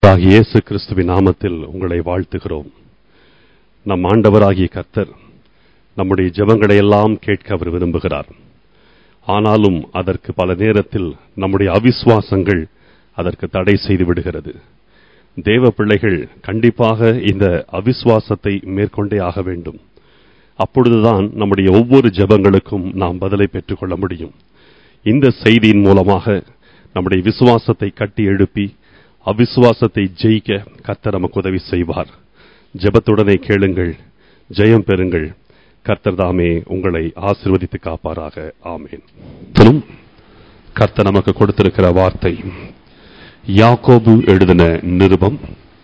இயேசு கிறிஸ்துவின் நாமத்தில் உங்களை வாழ்த்துகிறோம். நம் ஆண்டவராகிய கர்த்தர் நம்முடைய ஜெபங்களை எல்லாம் கேட்க அவர் விரும்புகிறார். ஆனாலும் அதற்கு பல நேரத்தில் நம்முடைய அவிசுவாசங்கள் அதற்கு தடை செய்து விடுகிறது. தேவ பிள்ளைகள் கண்டிப்பாக இந்த அவிசுவாசத்தை மேற்கொண்டே ஆக வேண்டும். அப்பொழுதுதான் நம்முடைய ஒவ்வொரு ஜெபங்களுக்கும் நாம் பதிலை பெற்றுக்கொள்ள முடியும். இந்த செய்தியின் மூலமாக நம்முடைய விசுவாசத்தை கட்டி எழுப்பி அவிசுவாசத்தை ஜெயிக்க கர்த்தர் நமக்கு உதவி செய்வார். ஜெபத்துடனே கேளுங்கள், ஜெயம் பெறுங்கள். கர்த்தர் தாமே உங்களை ஆசீர்வதித்து காப்பாராக. ஆமென். கர்த்தர் நமக்கு கொடுத்திருக்கிற வார்த்தை யாக்கோபு எழுதின நிருபம்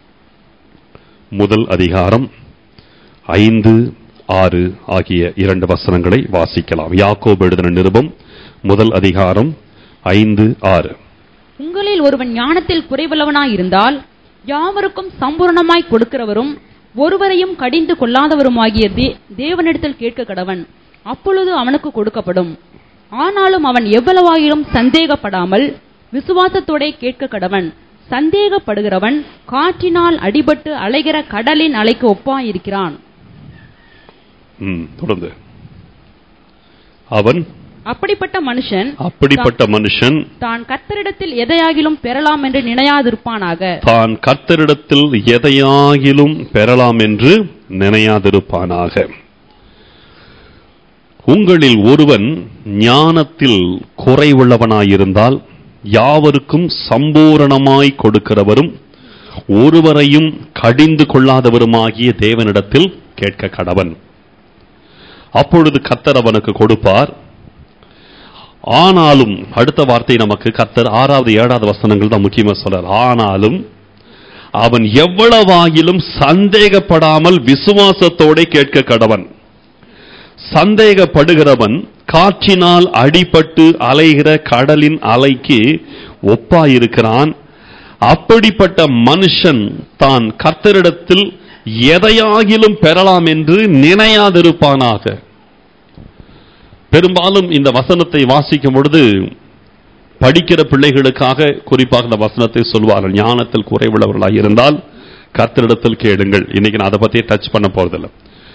முதல் அதிகாரம் 5, 6 ஆகிய 2 வசனங்களை வாசிக்கலாம். யாக்கோபு எழுதின நிருபம் முதல் அதிகாரம் 5, 6. உங்களில் ஒருவன் ஞானத்தில் குறைவுள்ளவனாயிருந்தால் யாவருக்கும் சம்பூர்ணமாய் கொடுக்கிறவரும் ஒருவரையும் கடிந்து கொள்ளாதவருமாகிய தேவனிடத்தில் கேட்க கடவன், அப்பொழுது அவனுக்கு கொடுக்கப்படும். ஆனாலும் அவன் எவ்வளவாயிலும் சந்தேகப்படாமல் விசுவாசத்தோட கேட்க கடவன். சந்தேகப்படுகிறவன் காற்றினால் அடிபட்டு அலைகிற கடலின் அலைக்கு ஒப்பாயிருக்கிறான். தொடர்ந்து அவன் அப்படிப்பட்ட மனுஷன் தான் கர்த்தரிடத்தில் எதையாகிலும் பெறலாம் என்று நினையாதிருப்பானாக. உங்களில் ஒருவன் ஞானத்தில் குறைவுள்ளவனாயிருந்தால் யாவருக்கும் சம்பூரணமாய் கொடுக்கிறவரும் ஒருவரையும் கடிந்து கொள்ளாதவருமாகிய தேவனிடத்தில் கேட்க கடவன். அப்பொழுது கர்த்தர் அவனுக்கு கொடுப்பார். ஆனாலும் அடுத்த வார்த்தை நமக்கு கர்த்தர் 6வது 7வது வசனங்கள் தான் முக்கியமா சொல்றார். ஆனாலும் அவன் எவ்வளவாகிலும் சந்தேகப்படாமல் விசுவாசத்தோட கேட்க கடவன். சந்தேகப்படுகிறவன் காற்றினால் அடிபட்டு அலைகிற கடலின் அலைக்கு ஒப்பாயிருக்கிறான். அப்படிப்பட்ட மனுஷன் தான் கர்த்தரிடத்தில் எதையாகிலும் பெறலாம் என்று நினையாதிருப்பானாக. பெரும்பாலும் இந்த வசனத்தை வாசிக்கும் பொழுது படிக்கிற பிள்ளைகளுக்காக குறிப்பாக இந்த வசனத்தை சொல்வார்கள். ஞானத்தில் குறைவுள்ளவர்களாக இருந்தால் கர்த்தரிடத்தில் கேளுங்கள். இன்னைக்கு நான் அதை பத்தி டச் பண்ண போறதில்லை.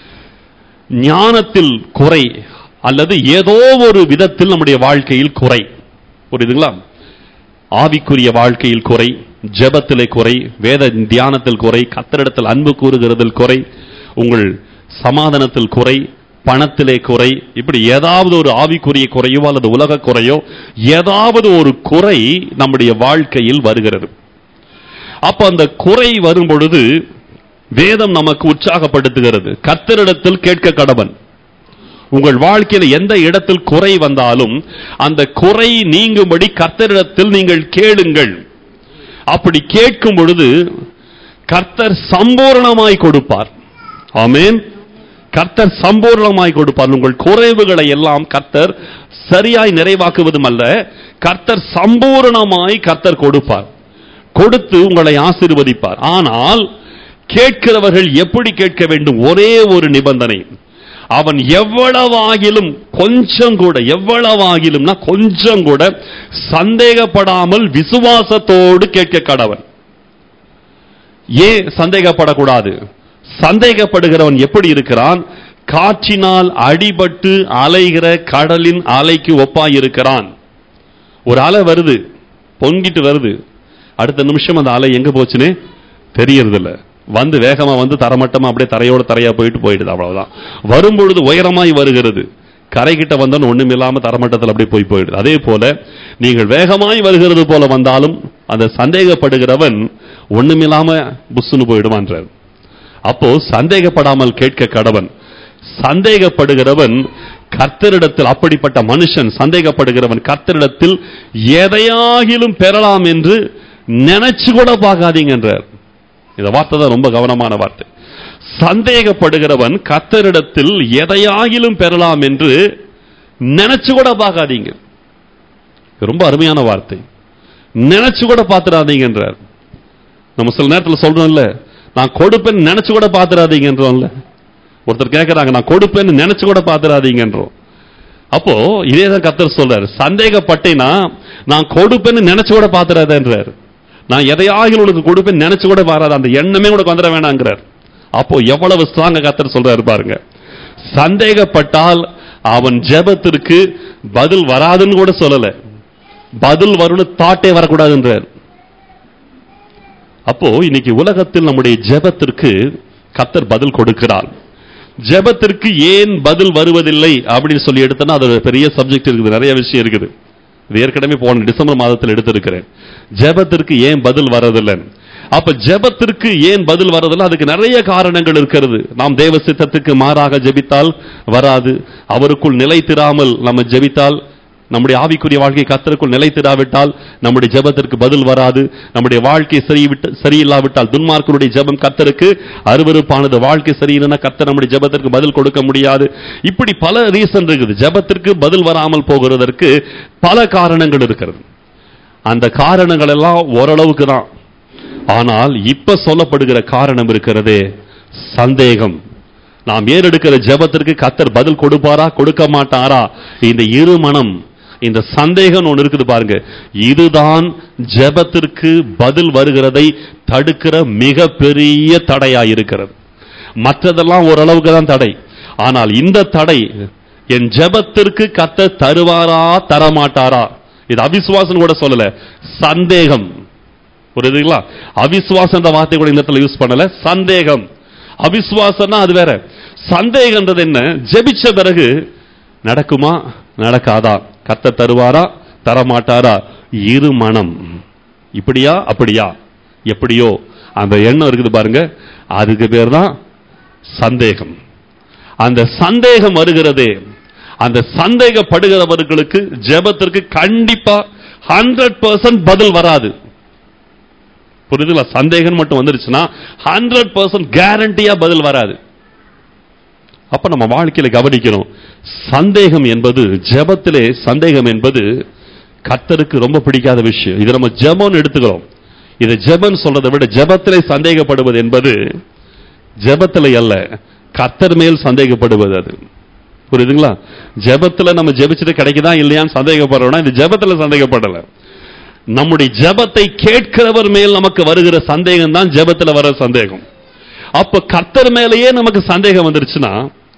ஞானத்தில் குறை அல்லது ஏதோ ஒரு விதத்தில் நம்முடைய வாழ்க்கையில் குறை, புரியுதுங்களா? ஆவிக்குரிய வாழ்க்கையில் குறை, ஜெபத்திலே குறை, வேத தியானத்தில் குறை, கர்த்தரிடத்தில் அன்பு கூறுகிறதில் குறை, உங்கள் சமாதானத்தில் குறை, பணத்திலே குறை, இப்படி ஏதாவது ஒரு ஆவிக்குரிய குறையோ அல்லது உலக குறையோ ஏதாவது ஒரு குறை நம்முடைய வாழ்க்கையில் வருகிறது. அப்ப அந்த குறை வரும் பொழுது வேதம் நமக்கு உற்சாகப்படுத்துகிறது, கர்த்தரிடத்தில் கேட்க கடவன். உங்கள் வாழ்க்கையில் எந்த இடத்தில் குறை வந்தாலும் அந்த குறை நீங்கும்படி கர்த்தரிடத்தில் நீங்கள் கேளுங்கள். அப்படி கேட்கும் பொழுது கர்த்தர் சம்பூர்ணமாய் கொடுப்பார். ஆமென். கர்த்தர் சம்பூர்ணமாய் கொடுப்பார். உங்கள் குறைவுகளை எல்லாம் கர்த்தர் சரியாய் நிறைவாக்குவதும் அல்ல, கர்த்தர் சம்பூர்ணமாய் கர்த்தர் கொடுப்பார். கொடுத்து உங்களை ஆசீர்வதிப்பார். ஆனால் கேட்கிறவர்கள் எப்படி கேட்க வேண்டும்? ஒரே ஒரு நிபந்தனை, அவன் எவ்வளவாகிலும் கொஞ்சம் கூட, எவ்வளவாகிலும்னா கொஞ்சம் கூட சந்தேகப்படாமல் விசுவாசத்தோடு கேட்க கடவன். ஏன் சந்தேகப்படக்கூடாது? சந்தேகப்படுகிறவன் எப்படி இருக்கிறான்? காற்றினால் அடிபட்டு அலைகிற கடலின் அலைக்கு ஒப்பாயிருக்கிறான். ஒரு அலை வருது, பொங்கிட்டு வருது, அடுத்த நிமிஷம் அந்த அலை எங்க போச்சுன்னு தெரியறதில்ல. வந்து வேகமா வந்து தரமட்டமா அப்படியே தரையோட தரையா போயிடுது, அவ்வளவுதான். வரும்பொழுது உயரமாய் வருகிறது, கரைகிட்ட வந்தோன்னு ஒண்ணுமில்லாம தரமட்டத்தில் அப்படியே போயிடுது. அதே போல நீங்கள் வேகமாய் வருகிறது போல வந்தாலும் அந்த சந்தேகப்படுகிறவன் ஒண்ணுமில்லாம புஷ்னு போயிடுவான்றார். அப்போ சந்தேகப்படாமல் கேட்க கடவன். சந்தேகப்படுகிறவன் கர்த்தரிடத்தில், அப்படிப்பட்ட மனுஷன் சந்தேகப்படுகிறவன் கர்த்தரிடத்தில் எதையாகிலும் பெறலாம் என்று நினைச்சு கூட பார்க்காதீங்க என்றார். இந்த வார்த்தை தான் ரொம்ப கவனமான வார்த்தை. சந்தேகப்படுகிறவன் கர்த்தரிடத்தில் எதையாகிலும் பெறலாம் என்று நினைச்சு கூட பார்க்காதீங்க. ரொம்ப அருமையான வார்த்தை. நினைச்சு கூட பார்த்துடாதீங்க என்றார். நம்ம சில நேரத்தில் சொல்றோம்ல, நான் கொடுப்பேன் நினைச்சு கூட பார்த்துடாதீங்கன்றோம்ல. ஒருத்தர் கேட்கிறாங்க, நான் கொடுப்பேன்னு நினைச்சு கூட பார்த்துடாதீங்கன்றோம். அப்போ இதேதான் கர்த்தர் சொல்றாரு, சந்தேகப்பட்டேன்னா நான் கொடுப்பேன்னு நினைச்சு கூட பார்த்துடாதேன்றார். நான் எதையாக உனக்கு கொடுப்பேன் நினைச்சு கூட வராது, அந்த எண்ணமே உனக்கு வந்துட வேணாங்கிறார். அப்போ எவ்வளவு ஸ்ட்ராங்கா கர்த்தர் சொல்றாரு பாருங்க. சந்தேகப்பட்டால் அவன் ஜெபத்திற்கு பதில் வராதுன்னு கூட சொல்லல, பதில் வரும்னு தாட்டே வரக்கூடாதுன்றார். அப்போ இன்னைக்கு உலகத்தில் நம்முடைய ஜெபத்திற்கு கர்த்தர் பதில் கொடுக்கிறார். ஜெபத்திற்கு ஏன் பதில் வருவதில்லை அப்படின்னு சொல்லி எடுத்தனா அது ஒரு பெரிய சப்ஜெக்ட் இருக்குது, நிறைய விஷயம் இருக்குது. இது ஏற்கனவே போன டிசம்பர் மாதத்தில் எடுத்திருக்கிறேன். ஜெபத்திற்கு ஏன் பதில் வரதில்லை. அப்ப ஜெபத்திற்கு ஏன் பதில் வரதில்லை, அதுக்கு நிறைய காரணங்கள் இருக்கிறது. நாம் தேவ சித்தத்துக்கு மாறாக ஜெபித்தால் வராது, அவருக்குள் நிலைத்திராமல் நம்ம ஜெபித்தால், நம்முடைய ஆவிக்குரிய வாழ்க்கை கர்த்தருக்குள் நிலைத்திராவிட்டால் நம்முடைய ஜெபத்திற்கு பதில் வராது. நம்முடைய வாழ்க்கை சரியில்லாவிட்டால், துன்மார்க்கருடைய ஜெபம் கர்த்தருக்கு அருவருப்பானது, வாழ்க்கை சரியில்லைன்னா கர்த்தர் நம்முடைய ஜெபத்திற்கு பதில் கொடுக்க முடியாது. இப்படி பல ரீசன் இருக்குது. ஜெபத்திற்கு பதில் வராமல் போகிறதற்கு பல காரணங்கள் இருக்கிறது. அந்த காரணங்கள் எல்லாம் ஓரளவுக்கு தான். ஆனால் இப்ப சொல்லப்படுகிற காரணம் இருக்கிறதே சந்தேகம். நாம் ஏறெடுக்கிற ஜெபத்திற்கு கர்த்தர் பதில் கொடுப்பாரா கொடுக்க மாட்டாரா, இந்த இருமனம், இந்த சந்தேகம் ஒன்று இருக்குது பாருங்க. இதுதான் ஜெபத்திற்கு பதில் வருகிறதை தடுக்கிற மிகப்பெரிய தடையா இருக்கிறது. மற்றதெல்லாம் ஓரளவுக்கு தான் தடை. ஆனால் இந்த தடை, என் ஜெபத்திற்கு கர்த்தர் தருவாரா தரமாட்டாரா, இது அவிசுவாசம் கூட சொல்லல, சந்தேகம். புரியுதுங்களா? அவிசுவாசம் என்ற வார்த்தை கூட இந்த இடத்துல யூஸ் பண்ணல, சந்தேகம். அவிசுவாசம்னா அது வேற, சந்தேகம்ன்றது என்ன, ஜெபிச்ச பிறகு நடக்குமா நடக்காதா, கர்த்தர் தருவாரா தரமாட்டாரா, இருமனம், இப்படியா அப்படியா எப்படியோ அந்த எண்ணம் இருக்குது பாருங்க, அதுக்கு பேர் தான் சந்தேகம். அந்த சந்தேகம் வருகிறதே, அந்த சந்தேகப்படுகிறவர்களுக்கு ஜெபத்திற்கு கண்டிப்பா 100% பதில் வராது. புரியுதுங்களா? சந்தேகம் மட்டும் வந்துருச்சுன்னா 100% கேரண்டியா பதில் வராது. அப்ப நம்ம வாழ்க்கையில கவனிக்கணும், சந்தேகம் என்பது, ஜெபத்திலே சந்தேகம் என்பது கர்த்தருக்கு ரொம்ப பிடிக்காத விஷயம். இது நம்ம ஜெபம்னு எடுத்துக்கிறோம். இதை ஜெபம் சொல்றதை விட ஜெபத்திலே சந்தேகப்படுவது என்பது ஜெபத்திலே அல்ல, கர்த்தர் மேல் சந்தேகப்படுவது. அது புரியுதுங்களா? ஜெபத்துல நம்ம ஜெபிச்சுட்டு கிடைக்குதா இல்லையான்னு சந்தேகப்படுறோம்னா இது ஜெபத்துல சந்தேகப்படல, நம்முடைய ஜெபத்தை கேட்கிறவர் மேல் நமக்கு வருகிற சந்தேகம் தான் ஜெபத்துல வர சந்தேகம். அப்ப கர்த்தர் மேலேயே நமக்கு சந்தேகம் வந்துருச்சுன்னா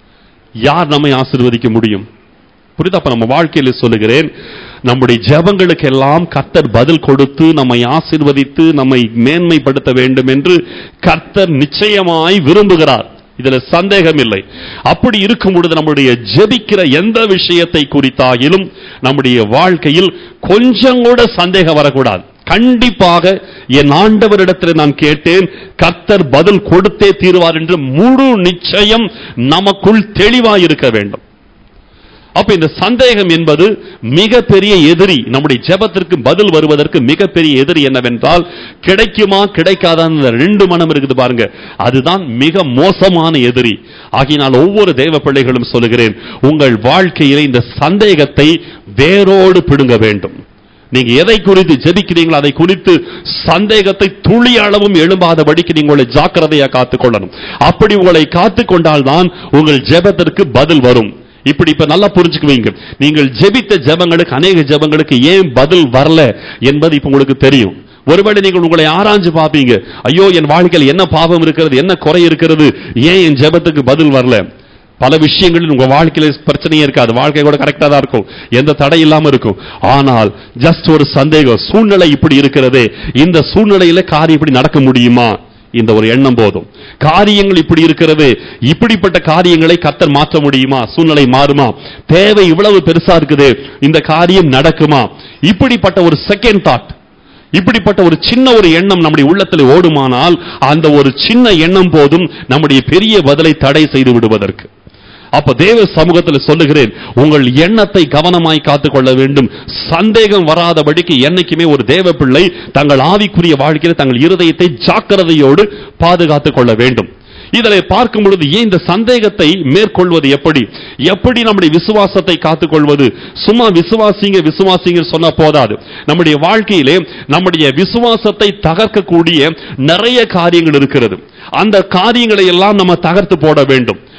யார் நம்மை ஆசீர்வதிக்க முடியும்? புரியுதா? அப்ப நம்ம வாழ்க்கையில சொல்லுகிறேன், நம்முடைய ஜெபங்களுக்கு எல்லாம் கர்த்தர் பதில் கொடுத்து நம்மை ஆசீர்வதித்து நம்மை மேன்மைப்படுத்த வேண்டும் என்று கர்த்தர் நிச்சயமாய் விரும்புகிறார். இதுல சந்தேகம் இல்லை. அப்படி இருக்கும் பொழுது நம்முடைய ஜெபிக்கிற எந்த விஷயத்தை குறித்தாகிலும் நம்முடைய வாழ்க்கையில் கொஞ்சம் கூட சந்தேகம் வரக்கூடாது. கண்டிப்பாக என் ஆண்டவரிடத்தில் நான் கேட்டேன், கர்த்தர் பதில் கொடுத்தே தீருவார் என்று முழு நிச்சயம் நமக்குள் தெளிவாயிருக்க வேண்டும். அப்ப இந்த சந்தேகம் என்பது மிகப்பெரிய எதிரி. நம்முடைய ஜெபத்திற்கு பதில் வருவதற்கு மிகப்பெரிய எதிரி என்னவென்றால், கிடைக்குமா கிடைக்காத ரெண்டு மனம் இருக்குது பாருங்க, அதுதான் மிக மோசமான எதிரி. ஆகினால் ஒவ்வொரு தேவ பிள்ளைகளும் சொல்லுகிறேன், உங்கள் வாழ்க்கையிலே இந்த சந்தேகத்தை வேரோடு பிடுங்க வேண்டும். நீங்க எதை குறித்து ஜெபிக்கிறீங்களோ அதை குறித்து சந்தேகத்தை துளி அளவும் எழும்பாதபடிக்கு நீங்க உங்களை ஜாக்கிரதையா காத்துக்கொள்ளணும். அப்படி உங்களை காத்துக்கொண்டால் தான் உங்கள் ஜெபத்திற்கு பதில் வரும். இப்படி இப்ப நல்லா புரிஞ்சுக்குவீங்க, நீங்கள் ஜெபித்த ஜெபங்களுக்கு, அநேக ஜெபங்களுக்கு ஏன் பதில் வரல என்பது இப்ப உங்களுக்கு தெரியும். ஒருவேளை நீங்கள் உங்களை ஆராய்ஞ்சு பார்ப்பீங்க, ஐயோ என் வாழ்க்கையில் என்ன பாவம் இருக்கிறது, என்ன குறை இருக்கிறது, ஏன் என் ஜெபத்துக்கு பதில் வரல. பல விஷயங்களில் உங்க வாழ்க்கையில பிரச்சனையே இருக்காது, வாழ்க்கை கூட கரெக்டா தான் இருக்கும், எந்த தடை இல்லாம இருக்கும். ஆனால் ஜஸ்ட் ஒரு சந்தேகம், சூழ்நிலை இப்படி இருக்கிறதே, இந்த சூழ்நிலையில காரியம் இப்படி நடக்க முடியுமா, இந்த ஒரு எண்ணம் போதும். காரியங்கள் இப்படி இருக்கிறது, இப்படிப்பட்ட காரியங்களை கர்த்தர் மாற்ற முடியுமா, சூழ்நிலை மாறுமா, தேவை இவ்வளவு பெருசா இருக்குது, இந்த காரியம் நடக்குமா, இப்படிப்பட்ட ஒரு செகண்ட் தாட், இப்படிப்பட்ட ஒரு சின்ன ஒரு எண்ணம் நம்முடைய உள்ளத்தில் ஓடுமானால் அந்த ஒரு சின்ன எண்ணம் போதும் நம்முடைய பெரிய பதிலை தடை செய்து விடுவதற்கு. அப்ப தேவ சமூகத்தில் சொல்லுகிறேன், உங்கள் எண்ணத்தை கவனமாய் காத்துக்கொள்ள வேண்டும். சந்தேகம் வராதபடிக்கு என்னைக்குமே ஒரு தேவ பிள்ளை தங்கள் ஆவிக்குரிய வாழ்க்கையில் தங்கள் இருதயத்தை ஜாக்கிரதையோடு பாதுகாத்துக் கொள்ள வேண்டும். இதில் பார்க்கும் பொழுது ஏன் இந்த சந்தேகத்தை மேற்கொள்வது, எப்படி நம்முடைய விசுவாசத்தை காத்துக்கொள்வது? சும்மா விசுவாசிங்க விசுவாசிங்க சொன்ன போதாது. நம்முடைய வாழ்க்கையிலே நம்முடைய விசுவாசத்தை தகர்க்கக்கூடிய நிறைய காரியங்கள் இருக்கிறது. அந்த காரியங்களை எல்லாம் நம்ம தகர்த்து போட வேண்டும்.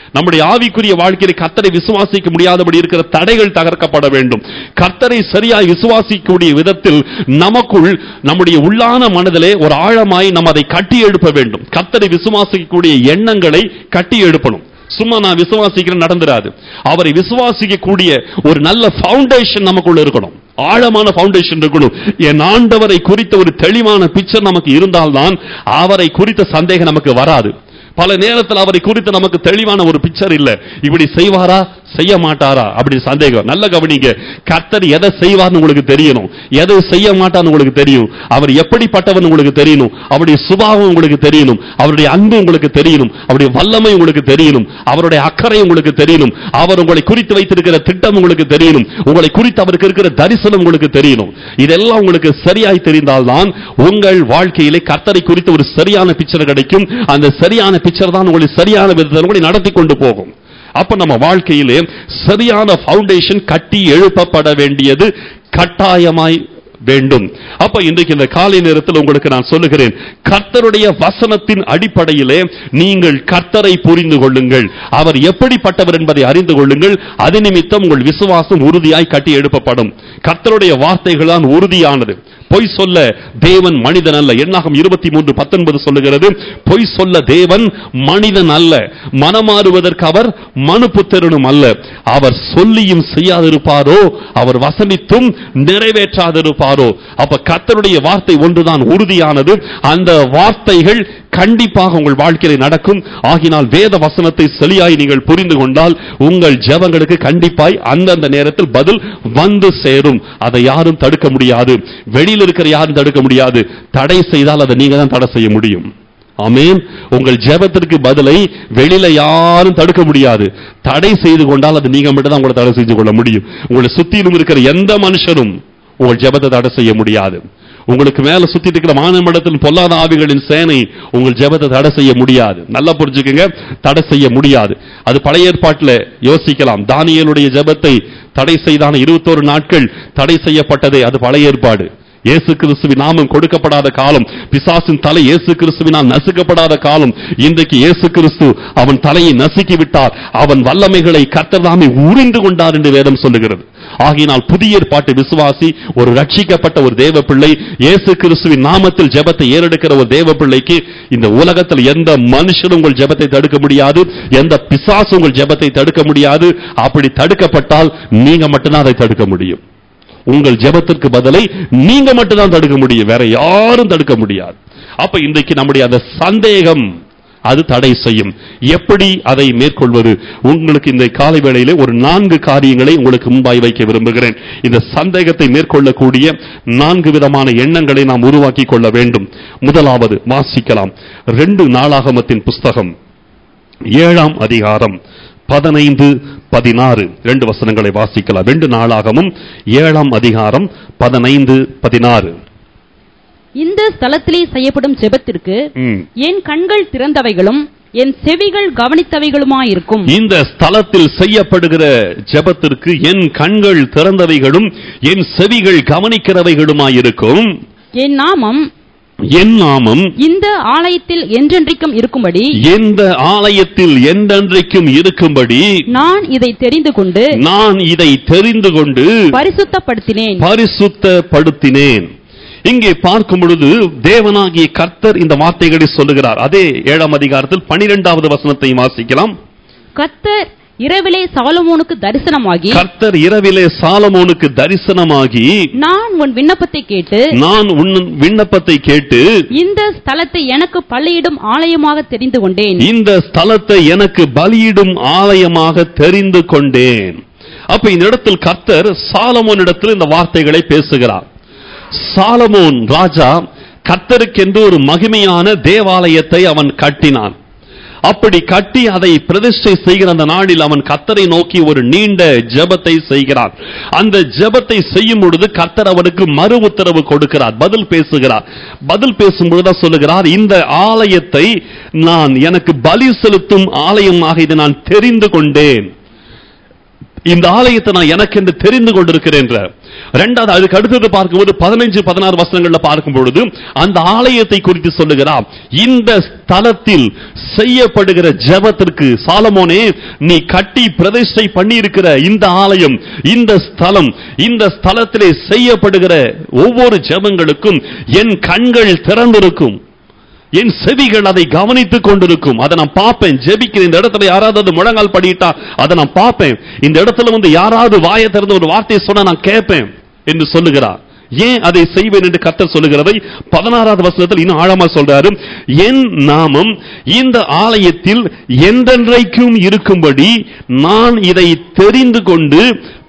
நம்முடைய ஆவிக்குரிய வாழ்க்கையை கர்த்தரை விசுவாசிக்க முடியாதபடி இருக்கிற தடைகள் தகர்க்கப்பட வேண்டும். கர்த்தரை சரியாய் விசுவாசிக்கக்கூடிய விதத்தில் நமக்குள் நம்முடைய உள்ளான மனதிலே ஒரு ஆழமாய் நம்ம அதை கட்டி எழுப்ப வேண்டும். கர்த்தரை விசுவாசிக்கக்கூடிய எண்ணங்களை கட்டி எழுப்பணும். சும்மா நான் விசுவாசிக்கிறேன் நடந்துராது. அவரை விசுவாசிக்கக்கூடிய ஒரு நல்ல ஃபவுண்டேஷன் நமக்குள்ள இருக்கணும். ஆழமான ஃபவுண்டேஷன் இருக்கணும். என் ஆண்டவரை குறித்த ஒரு தெளிவான பிக்சர் நமக்கு இருந்தால்தான் அவரை குறித்த சந்தேகம் நமக்கு வராது. பல நேரத்தில் அவரை குறித்து நமக்கு தெளிவான ஒரு பிக்சர் இல்ல. இப்படி செய்வாரா செய்ய மாட்டாரா அப்படி சந்தேகம். நல்ல கவனிங்க, கர்த்தர் எதை செய்வார்னு உங்களுக்கு தெரியணும், எதை செய்ய மாட்டார்னு உங்களுக்கு தெரியும். அவர் எப்படிப்பட்டவன் உங்களுக்கு தெரியணும், அவருடைய சுபாவம் உங்களுக்கு தெரியணும், அவருடைய அன்பு உங்களுக்கு தெரியணும், அவருடைய வல்லமை உங்களுக்கு தெரியணும், அவருடைய அக்கறை உங்களுக்கு தெரியணும், அவர் உங்களை குறித்து வைத்திருக்கிற திட்டம் உங்களுக்கு தெரியணும், உங்களை குறித்து அவருக்கு இருக்கிற தரிசனம் உங்களுக்கு தெரியணும். இதெல்லாம் உங்களுக்கு சரியாய் தெரிந்தால்தான் உங்கள் வாழ்க்கையிலே கர்த்தரை குறித்து ஒரு சரியான பிக்சர் கிடைக்கும். அந்த சரியான பிக்சர் தான் உங்களை சரியான விதத்தில் உங்களை நடத்தி கொண்டு போகும். அப்ப நம்ம வாழ்க்கையிலே சரியான ஃபவுண்டேஷன் கட்டி எழுப்பப்பட வேண்டியது கட்டாயமாய் வேண்டும். அப்ப இன்றைக்கு இந்த காலை நேரத்தில் உங்களுக்கு நான் சொல்லுகிறேன், கர்த்தருடைய வசனத்தின் அடிப்படையிலே நீங்கள் கர்த்தரை புரிந்து கொள்ளுங்கள், அவர் எப்படிப்பட்டவர் என்பதை அறிந்து கொள்ளுங்கள். அது நிமித்தம் உங்கள் விசுவாசம் உறுதியாய் கட்டி எழுப்பப்படும். கர்த்தருடைய வார்த்தைகள் தான் உறுதியானது. பொய் சொல்ல தேவன் மனிதன் அல்ல. என்னாகும் 23:19 சொல்லுகிறது, பொய் சொல்ல தேவன் மனிதன் அல்ல, மனமாறுவதற்கு அவர் மனுபுத்திரனும் அல்ல. அவர் சொல்லியும் செய்யாதிருப்பாரோ, அவர் வசனித்தும் நிறைவேற்றாதிருப்பாரோ. அப்ப கர்த்தருடைய வார்த்தை ஒன்றுதான் உறுதியானது. அந்த வார்த்தைகள் கண்டிப்பாக உங்கள் வாழ்க்கையில் நடக்கும். ஆகினால் வேத வசனத்தை சரியாய் நீங்கள் புரிந்து கொண்டால் உங்கள் ஜெபங்களுக்கு கண்டிப்பாய் அந்தந்த நேரத்தில் பதில் வந்து சேரும். அதை யாரும் தடுக்க முடியாது. வெளியில் இருக்கிற யாரும் தடுக்க முடியாது. தடை செய்தால் அதை நீங்க தான் தடை செய்ய முடியும். ஆமென். உங்கள் ஜெபத்திற்கு பதிலை வெளியில யாரும் தடுக்க முடியாது. தடை செய்து கொண்டால் அது நீங்க மட்டும் தான் உங்களை தடை செய்து கொள்ள முடியும். உங்களை சுத்திலும் இருக்கிற எந்த மனுஷனும் உங்கள் ஜெபத்தை தடை செய்ய முடியாது. உங்களுக்கு மேல சுத்திட்டு இருக்கிற வானமண்டலத்தில் பொல்லாத ஆவிகளின் சேனை உங்கள் ஜெபத்தை தடை செய்ய முடியாது. நல்லா புரிஞ்சுக்கங்க, தடை செய்ய முடியாது. அது பழைய ஏற்பாட்டில் யோசிக்கலாம். தானியேலுடைய ஜெபத்தை தடை செய்தான 21 நாட்கள் தடை செய்யப்பட்டதே அது பழைய ஏற்பாடு. இயேசு கிறிஸ்துவின் நாமம் கொடுக்கப்படாத காலம், பிசாசின் தலை இயேசு கிறிஸ்துவினால் நசுக்கப்படாத காலம். இன்றைக்கு இயேசு கிறிஸ்து அவன் தலையை நசுக்கி விட்டார். அவன் வல்லமைகளை கர்த்தர் தாமே உறிந்து கொண்டார் என்று வேதம் சொல்லுகிறது. ஆகினால் புதிய ஏற்பாட்டு விசுவாசி, ஒரு ரட்சிக்கப்பட்ட ஒரு தேவ பிள்ளை, இயேசு கிறிஸ்துவின் நாமத்தில் ஜெபத்தை ஏறெடுக்கிற ஒரு தேவ பிள்ளைக்கு இந்த உலகத்தில் எந்த மனுஷனும் உங்கள் ஜெபத்தை தடுக்க முடியாது, எந்த பிசாசு உங்கள் ஜெபத்தை தடுக்க முடியாது. அப்படி தடுக்கப்பட்டால் நீங்க மட்டும்தான் அதை தடுக்க முடியும். உங்கள் ஜெபத்திற்கு பதிலை நீங்க மட்டும்தான் தடுக்க முடியும், வேற யாரும் தடுக்க முடியாது. அப்ப இன்றைக்கு நம்முடைய அந்த சந்தேகம் அது தடை செய்யும். எப்படி அதை மேற்கொள்வது? உங்களுக்கு இந்த காலை வேளையிலே ஒரு 4 காரியங்களை உங்களுக்கு முன்பாய் வைக்க விரும்புகிறேன். இந்த சந்தேகத்தை மேற்கொள்ளக்கூடிய 4 விதமான எண்ணங்களை நாம் உருவாக்கி கொள்ள வேண்டும். முதலாவது வாசிக்கலாம். 2 நாளாகமத்தின் புஸ்தகம் 7ஆம் அதிகாரம் 15-16 2 வசனங்களை வாசிக்கலாம். 2 நாளாகமும் 7ஆம் அதிகாரம் 15-16. இந்த ஸ்தலத்திலே செய்யப்படும் ஜெபத்திற்கு என் கண்கள் திறந்தவைகளும் என் செவிகள் கவனித்தவைகளுமாயிருக்கும். இந்த ஸ்தலத்தில் செய்யப்படுகிற ஜெபத்திற்கு என் கண்கள் திறந்தவைகளும் என் செவிகள் கவனிக்கிறவைகளுமாயிருக்கும். என் நாமம் இந்த ஆலயத்தில் என்றென்றைக்கும் இருக்கும்படி நான் இதை தெரிந்து கொண்டு பரிசுத்தப்படுத்தினேன். இங்கே பார்க்கும் பொழுது தேவனாகிய கர்த்தர் இந்த வார்த்தைகளை சொல்லுகிறார். அதே 7ஆம் அதிகாரத்தில் 12வது வசனத்தை வாசிக்கலாம். கர்த்தர் இரவிலே சாலமோனுக்கு தரிசனமாகி நான் உன் விண்ணப்பத்தை கேட்டு இந்த ஸ்தலத்தை எனக்கு பலியிடும் ஆலயமாக தெரிந்து கொண்டேன். அப்ப இந்த இடத்தில் கர்த்தர் சாலமோனிடத்தில் இந்த வார்த்தைகளை பேசுகிறார். சாலமோன் ராஜா கர்த்தருக்கென்று ஒரு மகிமையான தேவாலயத்தை அவன் கட்டினான். அப்படி கட்டி அதை பிரதிஷ்டை செய்கிற அந்த நாளில் அவன் கர்த்தரை நோக்கி ஒரு நீண்ட ஜெபத்தை செய்கிறான். அந்த ஜெபத்தை செய்யும் பொழுது கர்த்தர் அவனுக்கு மறு உத்தரவு கொடுக்கிறார், பதில் பேசுகிறார். பதில் பேசும்பொழுது சொல்லுகிறார், இந்த ஆலயத்தை நான் எனக்கு பலி செலுத்தும் ஆலயமாக இதை நான் தெரிந்து கொண்டேன். இந்த ஆலயத்தை நான் எனக்கென்று தெரிந்து கொண்டிருக்கிறேன். இரண்டாவது, அதுக்கு அடுத்தது பார்க்கும்போது 15-16 வசனங்கள்ல பார்க்கும் பொழுது அந்த ஆலயத்தை குறித்து சொல்லுகிறார். இந்த ஸ்தலத்தில் செய்யப்படுகிற ஜெபத்திற்கு, சாலமோனே நீ கட்டி பிரதிஷ்டை பண்ணி இருக்கிற இந்த ஆலயம், இந்த ஸ்தலம், இந்த ஸ்தலத்திலே செய்யப்படுகிற ஒவ்வொரு ஜெபங்களுக்கும் என் கண்கள் திறந்திருக்கும், என் செவிகள் அதை கவனித்துக் கொண்டிருக்கும். அதை நான் பார்ப்பேன். ஜெபிக்கிற இந்த இடத்துல யாராவது முழங்கால் படிட்டா அதை நான் பார்ப்பேன். இந்த இடத்துல வந்து யாராவது வாயை திறந்து ஒரு வார்த்தையை சொன்னா நான் கேட்பேன் என்று சொல்லுகிறார். ஏன் அதை செய்வேன் என்று கர்த்தர் சொல்லுகிறதை 16வது வசனத்தில் இன்னும் ஆழமா சொல்றாரு. என் நாமம் இந்த ஆலயத்தில் என்றென்றைக்கும் இருக்கும்படி நான் இதை தெரிந்து கொண்டு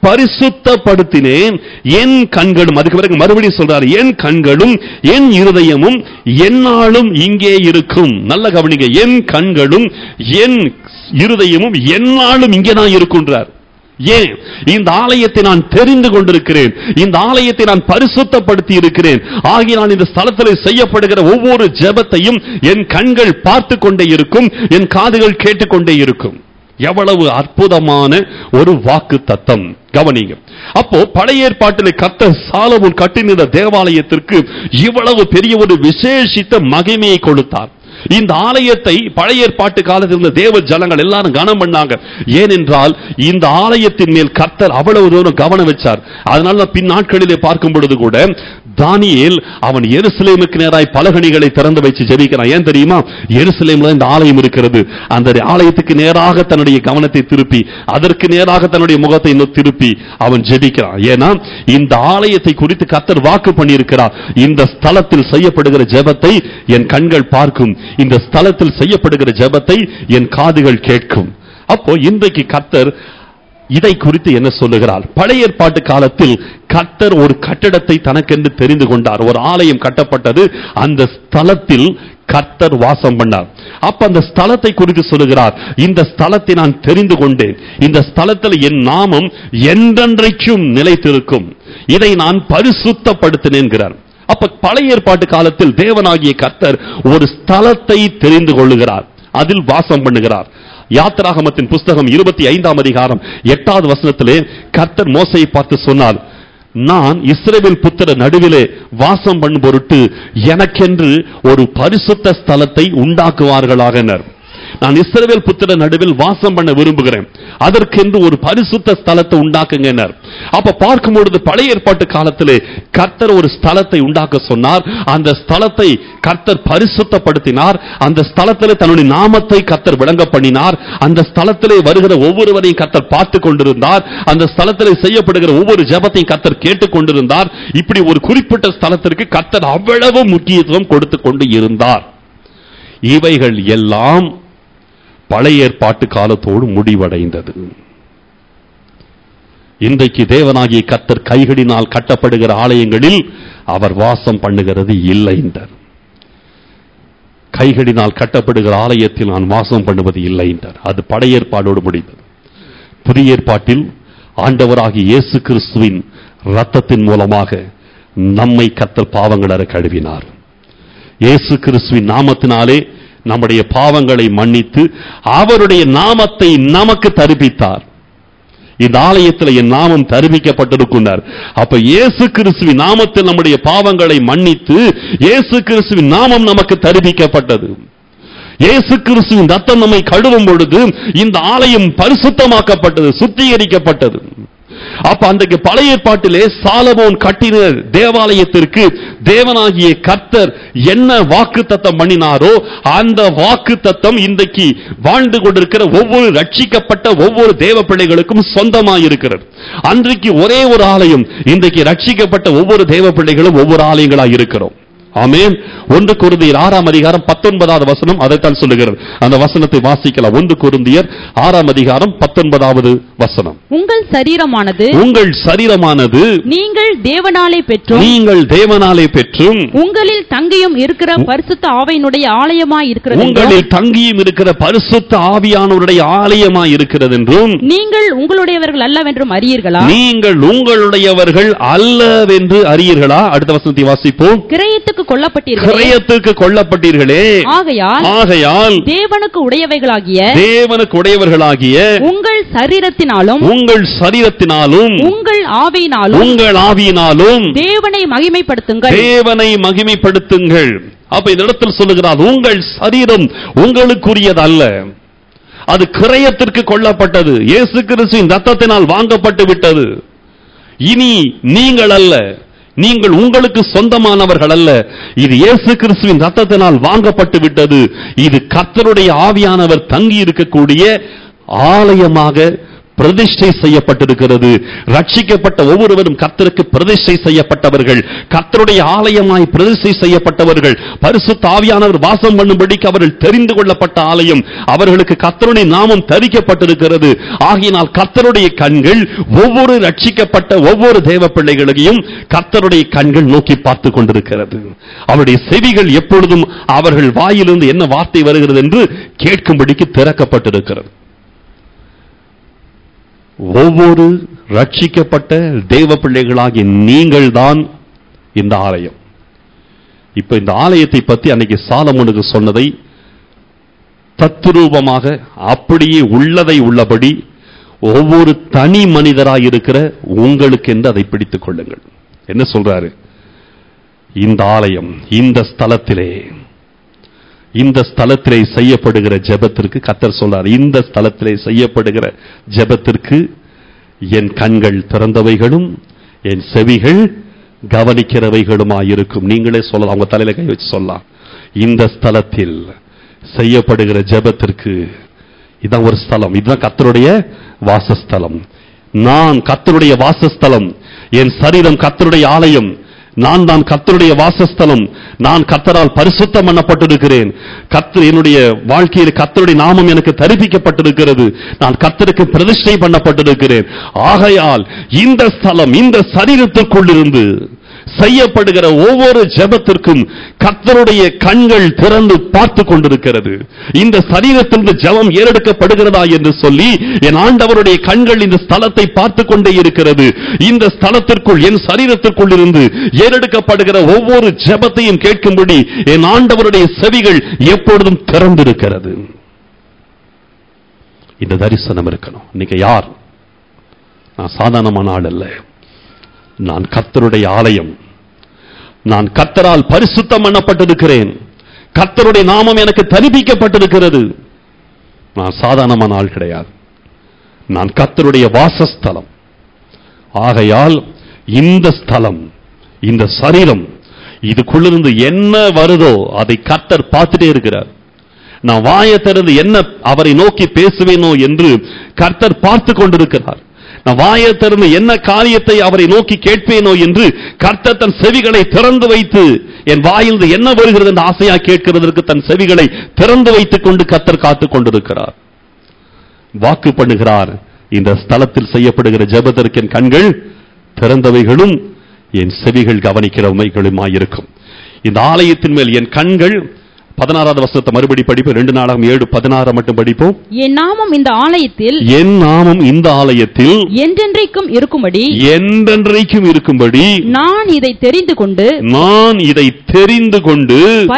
பரிசுத்தப்படுத்தினேன். என் கண்களும், அதுக்கு பிறகு மறுபடியும் சொல்றாரு, என் கண்களும் என் இருதயமும் என்னாலும் இங்கே இருக்கும். நல்ல கவனிங்க, என் கண்களும் என் இருதயமும் என்னாலும் இங்கே தான் இருக்குன்றார். ஏன்? இந்த ஆலயத்தை நான் தெரிந்து கொண்டிருக்கிறேன், இந்த ஆலயத்தை நான் பரிசுத்தப்படுத்தி இருக்கிறேன். ஆகினால் இந்த ஸ்தலத்தில் செய்யப்படுகிற ஒவ்வொரு ஜெபத்தையும் என் கண்கள் பார்த்து கொண்டே இருக்கும், என் காதுகள் கேட்டுக்கொண்டே இருக்கும். எவ்வளவு அற்புதமான ஒரு வாக்கு தத்தம். கவனிங்க. அப்போ பழைய ஏற்பாட்டிலே கர்த்தர் சாலமோன் கட்டின தேவாலயத்திற்கு இவ்வளவு பெரிய ஒரு விசேஷித்த மகிமையை கொடுத்தார். இந்த ஆலயத்தை பழைய ஏற்பாட்டு காலத்தில் இருந்த தேவ ஜனங்கள் எல்லாரும் கனம் பண்ணாங்க. ஏனென்றால் இந்த ஆலயத்தின் மேல் கர்த்தர் அவ்வளவு தூரம் கவனம் வச்சார். அதனால பின் நாட்களிலே பார்க்கும் பொழுது கூட தானியேல் அவன் எருசலேமுக்கு நேராய் பலகணிகளை திறந்து வைத்து ஜெபிக்கிறான். ஏன் தெரியுமா? எருசலேம்ல இந்த ஆலயம் இருக்கிறது. அந்த ஆலயத்துக்கு நேராக தன்னுடைய கவனத்தை திருப்பி, அதற்கு நேராக தன்னுடைய முகத்தை திருப்பி அவன் ஜெபிக்கிறான். ஏன்னா இந்த ஆலயத்தை குறித்து கர்த்தர் வாக்கு பண்ணியிருக்கிறார். இந்த ஸ்தலத்தில் செய்யப்படுகிற ஜெபத்தை என் கண்கள் பார்க்கும், இந்த ஸ்தலத்தில் செய்யப்படுகிற ஜெபத்தை என் காதுகள் கேட்கும். அப்போ இன்றைக்கு கர்த்தர் இதை குறித்து என்ன சொல்லுகிறார்? பழைய ஏற்பாட்டு காலத்தில் கர்த்தர் ஒரு கட்டடத்தை தனக்கென்று தெரிந்து கொண்டார். ஒரு ஆலயம் கட்டப்பட்டது, அந்த ஸ்தலத்தில் கர்த்தர் வாசம் பண்ணார். அப்ப அந்த ஸ்தலத்தை குறித்து சொல்லுகிறார், இந்த ஸ்தலத்தை நான் தெரிந்து கொண்டேன், இந்த ஸ்தலத்தில் என் நாமம் என்றென்றைக்கும் நிலைத்திருக்கும், இதை நான் பரிசுத்தப்படுத்தினேன். அப்ப பழைய ஏற்பாட்டு காலத்தில் தேவனாகிய கர்த்தர் ஒரு ஸ்தலத்தை தெரிந்து கொள்ளுகிறார், அதில் வாசம் பண்ணுகிறார். யாத்திராகமத்தின் புஸ்தகம் 25ஆம் அதிகாரம் 8வது வசனத்திலே கர்த்தர் மோசேயை பார்த்து சொன்னார், நான் இஸ்ரவேல் புத்திரர் நடுவிலே வாசம் பண்ணும் பொருட்டு எனக்கென்று ஒரு பரிசுத்த ஸ்தலத்தை உண்டாக்குவார்களாக. நான் இஸ்ரவேல் புத்திரர் நடுவில் வாசம் பண்ண விரும்புகிறேன், அதற்கென்று ஒரு பரிசுத்த ஸ்தலத்தை உண்டாக்குங்க. அப்ப பார்க்கும் பொழுது பழைய ஏற்பாட்டு காலத்திலே கர்த்தர் ஒரு ஸ்தலத்தை உண்டாக்க சொன்னார். அந்த ஸ்தலத்தை கர்த்தர் பரிசுத்தப்படுத்தினார். அந்த ஸ்தலத்திலே தன்னுடைய நாமத்தை கர்த்தர் விளங்க பண்ணினார். அந்த ஸ்தலத்திலே வருகிற ஒவ்வொருவரையும் கர்த்தர் பார்த்து கொண்டிருந்தார். அந்த ஸ்தலத்திலே செய்யப்படுகிற ஒவ்வொரு ஜெபத்தையும் கர்த்தர் கேட்டுக் கொண்டிருந்தார். இப்படி ஒரு குறிப்பிட்ட ஸ்தலத்திற்கு கர்த்தர் அவ்வளவு முக்கியத்துவம் கொடுத்து கொண்டு இருந்தார். இவைகள் எல்லாம் பழைய ஏற்பாட்டு காலத்தோடு முடிவடைந்தது. இன்றைக்கு தேவனாகிய கர்த்தர் கைகளினால் கட்டப்படுகிற ஆலயங்களில் அவர் வாசம் பண்ணுகிறது இல்லை என்றார். கைகளினால் கட்டப்படுகிற ஆலயத்தில் நான் வாசம் பண்ணுவது இல்லை என்றார். அது பழைய ஏற்பாடோடு முடிந்தது. புதிய ஏற்பாட்டில் ஆண்டவராகிய இயேசு கிறிஸ்துவின் இரத்தத்தின் மூலமாக நம்மை கர்த்தர் பாவங்களற கழுவினார். இயேசு கிறிஸ்துவின் நாமத்தினாலே நம்முடைய பாவங்களை மன்னித்து அவருடைய நாமத்தை நமக்கு தருவித்தார். இந்த ஆலயத்தில் என் நாமம் தருவிக்கப்பட்டிருக்கிறார். அப்ப இயேசு கிறிஸ்துவின் நாமத்தில் நம்முடைய பாவங்களை மன்னித்து இயேசு கிறிஸ்துவின் நாமம் நமக்கு தருவிக்கப்பட்டது. இயேசு கிறிஸ்துவின் ரத்தம் நம்மை கழுவும் பொழுது இந்த ஆலயம் பரிசுத்தமாக்கப்பட்டது, சுத்திகரிக்கப்பட்டது. அப்ப அன்றைக்கு பழைய ஏற்பாட்டிலே சாலமோன் கட்டின தேவாலயத்திற்கு தேவனாகிய கர்த்தர் என்ன வாக்குத்தத்தம் பண்ணினாரோ அந்த வாக்குத்தத்தம் இன்றைக்கு வாழ்ந்து கொண்டிருக்கிற ஒவ்வொரு ரட்சிக்கப்பட்ட ஒவ்வொரு தேவ பிள்ளைகளுக்கும் சொந்தமாயிருக்கிறது. அன்றைக்கு ஒரே ஒரு ஆலயம், இன்றைக்கு ரட்சிக்கப்பட்ட ஒவ்வொரு தேவ பிள்ளைகளும் ஒவ்வொரு ஆலயங்களாக இருக்கிறோம். ஆமென். 1 கொரிந்தியர் 6ஆம் அதிகாரம் 19வது வசனம் அதைத்தான் சொல்லுகிறது. அந்த வசனத்தை வாசிக்கலாம். 1 கொரிந்தியர் 6ஆம் அதிகாரம் 19வது வசனம். உங்கள் சரீரமானது நீங்கள் தேவனாலே பெற்றும் உங்களில் தங்கியும் இருக்கிற பரிசுத்த ஆவியினுடைய ஆலயமாய் இருக்கிறது. உங்களில் தங்கியும் இருக்கிற பரிசுத்த ஆவியானவருடைய ஆலயமாய் இருக்கிறது என்றும் நீங்கள் உங்களுடையவர்கள் அல்லவென்றும் அறியீர்களா? நீங்கள் உங்களுடையவர்கள் அல்லவென்று அறியீர்களா? அடுத்த வசனத்தை வாசிப்போம். கிரயத்துக்கு கொல்லப்பட்டீர்களே, ஆகையால் தேவனுக்கு உடையவர்களாகிய உங்கள் சரீரத்தினாலும் உங்கள் சரீரத்தினாலும் உங்கள் ஆவியினாலும் உங்கள் ஆவியினாலும் தேவனை மகிமைப்படுத்துங்கள். தேவனை மகிமைப்படுத்துங்கள். அப்ப இந்த இடத்தில் சொல்லுகிறார், உங்கள் சரீரம் உங்களுக்குரியது அல்ல, அது கிரயத்திற்கு கொள்ளப்பட்டது, இயேசு கிறிஸ்துவின் இரத்தத்தினால் வாங்கப்பட்டு விட்டது. இனி நீங்கள் அல்ல, நீங்கள் உங்களுக்கு சொந்தமானவர்கள் அல்ல, இது இயேசு கிறிஸ்துவின் இரத்தத்தினால் வாங்கப்பட்டு விட்டது. இது கர்த்தருடைய ஆவியானவர் தங்கி இருக்கக்கூடிய ஆலயமாக பிரதிஷ்டை செய்யப்பட்டிருக்கிறது. ரட்சிக்கப்பட்ட ஒவ்வொருவரும் கர்த்தருக்கு பிரதிஷ்டை செய்யப்பட்டவர்கள், கர்த்தருடைய ஆலயமாய் பிரதிஷ்டை செய்யப்பட்டவர்கள், பரிசுத்த ஆவியானவர் வாசம் பண்ணும்படிக்கு அவர்கள் தெரிந்து கொள்ளப்பட்ட ஆலயம், அவர்களுக்கு கர்த்தருடைய நாமம் தரிக்கப்பட்டிருக்கிறது. ஆகையினால் கர்த்தருடைய கண்கள் ஒவ்வொரு ரட்சிக்கப்பட்ட ஒவ்வொரு தேவ பிள்ளைகளையும் கர்த்தருடைய கண்கள் நோக்கி பார்த்து கொண்டிருக்கிறது. அவருடைய செவிகள் எப்பொழுதும் அவர்கள் வாயிலிருந்து என்ன வார்த்தை வருகிறது என்று கேட்கும்படிக்கு திறக்கப்பட்டிருக்கிறது. ஒவ்வொரு ரட்சிக்கப்பட்ட தேவ பிள்ளைகளாகிய நீங்கள் தான் இந்த ஆலயம். இப்ப இந்த ஆலயத்தை பத்தி அன்னைக்கு சாலமோனுக்கு சொன்னதை தத்ரூபமாக அப்படியே உள்ளதை உள்ளபடி ஒவ்வொரு தனி மனிதராய் இருக்கிற உங்களுக்கு என்று அதை பிடித்துக் கொள்ளுங்கள். என்ன சொல்றாரு? இந்த ஆலயம், இந்த ஸ்தலத்திலே செய்யப்படுகிற ஜெபத்திற்கு கர்த்தர் சொல்றார், இந்த ஸ்தலத்திலே செய்யப்படுகிற ஜெபத்திற்கு என் கண்கள் திறந்தவைகளும் என் செவிகள் கவனிக்கிறவைகளுமாயிருக்கும். நீங்களே சொல்லலாம், உங்க தலையில கை வச்சு சொல்லலாம், இந்த ஸ்தலத்தில் செய்யப்படுகிற ஜெபத்திற்கு இதான் ஒரு ஸ்தலம், இதுதான் கர்த்தருடைய வாசஸ்தலம். நான் கர்த்தருடைய வாசஸ்தலம், என் சரீரம் கர்த்தருடைய ஆலயம், நான் தான் கர்த்தருடைய வாசஸ்தலம், நான் கர்த்தரால் பரிசுத்தம் பண்ணப்பட்டிருக்கிறேன், கர்த்தர் என்னுடைய வாழ்க்கையில் கர்த்தருடைய நாமம் எனக்கு தரிப்பிக்கப்பட்டிருக்கிறது, நான் கர்த்தருக்கு பிரதிஷ்டை பண்ணப்பட்டிருக்கிறேன். ஆகையால் இந்த ஸ்தலம், இந்த சரீரத்திற்குள்ளிருந்து செய்யப்படுகிற ஒவ்வொரு ஜெபத்திற்கும் கர்த்தருடைய கண்கள் திறந்து பார்த்து கொண்டிருக்கிறது. இந்த சரீரத்திலிருந்து ஜெபம் ஏறெடுக்கப்படுகிறதா என்று சொல்லி என் ஆண்டவருடைய கண்கள் இந்த ஸ்தலத்தை பார்த்து கொண்டே இருக்கிறது. இந்த ஸ்தலத்திற்குள், என் சரீரத்திற்குள் இருந்து ஏறெடுக்கப்படுகிற ஒவ்வொரு ஜெபத்தையும் கேட்கும்படி என் ஆண்டவருடைய செவிகள் எப்பொழுதும் திறந்திருக்கிறது. இந்த தரிசனம் இருக்கணும். இன்னைக்கு யார்? நான் சாதாரணமான ஆள் அல்ல, நான் கர்த்தருடைய ஆலயம், நான் கர்த்தரால் பரிசுத்தம் பண்ணப்பட்டிருக்கிறேன், கர்த்தருடைய நாமம் எனக்கு தரிப்பிக்கப்பட்டிருக்கிறது. நான் சாதாரணமான ஆள் கிடையாது, நான் கர்த்தருடைய வாசஸ்தலம். ஆகையால் இந்த ஸ்தலம், இந்த சரீரம், இதுக்குள்ளிருந்து என்ன வருதோ அதை கர்த்தர் பார்த்துட்டே இருக்கிறார். நான் வாயை திறந்து என்ன அவரை நோக்கி பேசுவேனோ என்று கர்த்தர் பார்த்து கொண்டிருக்கிறார். நான் வாயை திறந்து என்ன காரியத்தை அவரை நோக்கி கேட்பேனோ என்று கர்த்தர் தன் செவிகளை திறந்து வைத்து, என் வாயிலிருந்து என்ன வருகிறது என்று ஆசையா கேட்கிறதற்கு தன் செவிகளை திறந்து வைத்துக் கொண்டு கர்த்தர் காத்துக் கொண்டிருக்கிறார். வாக்கு பண்ணுகிறார், இந்த ஸ்தலத்தில் செய்யப்படுகிற ஜெபத்திற்கு என் கண்கள் திறந்தவைகளும் என் செவிகள் கவனிக்கிறவைகளுமாயிருக்கும். இந்த ஆலயத்தின் மேல் என் கண்கள், 16வது வசனத்தை மறுபடி படிப்போம். 2 நாளாகும் 7:16 மட்டும் படிப்போம். என் நாமம் இந்த ஆலயத்தில், என் நாமம் இந்த ஆலயத்தில் என்றென்றைக்கும் இருக்கும்படி, என்றென்றைக்கும் இருக்கும்படி நான் இதை தெரிந்து கொண்டு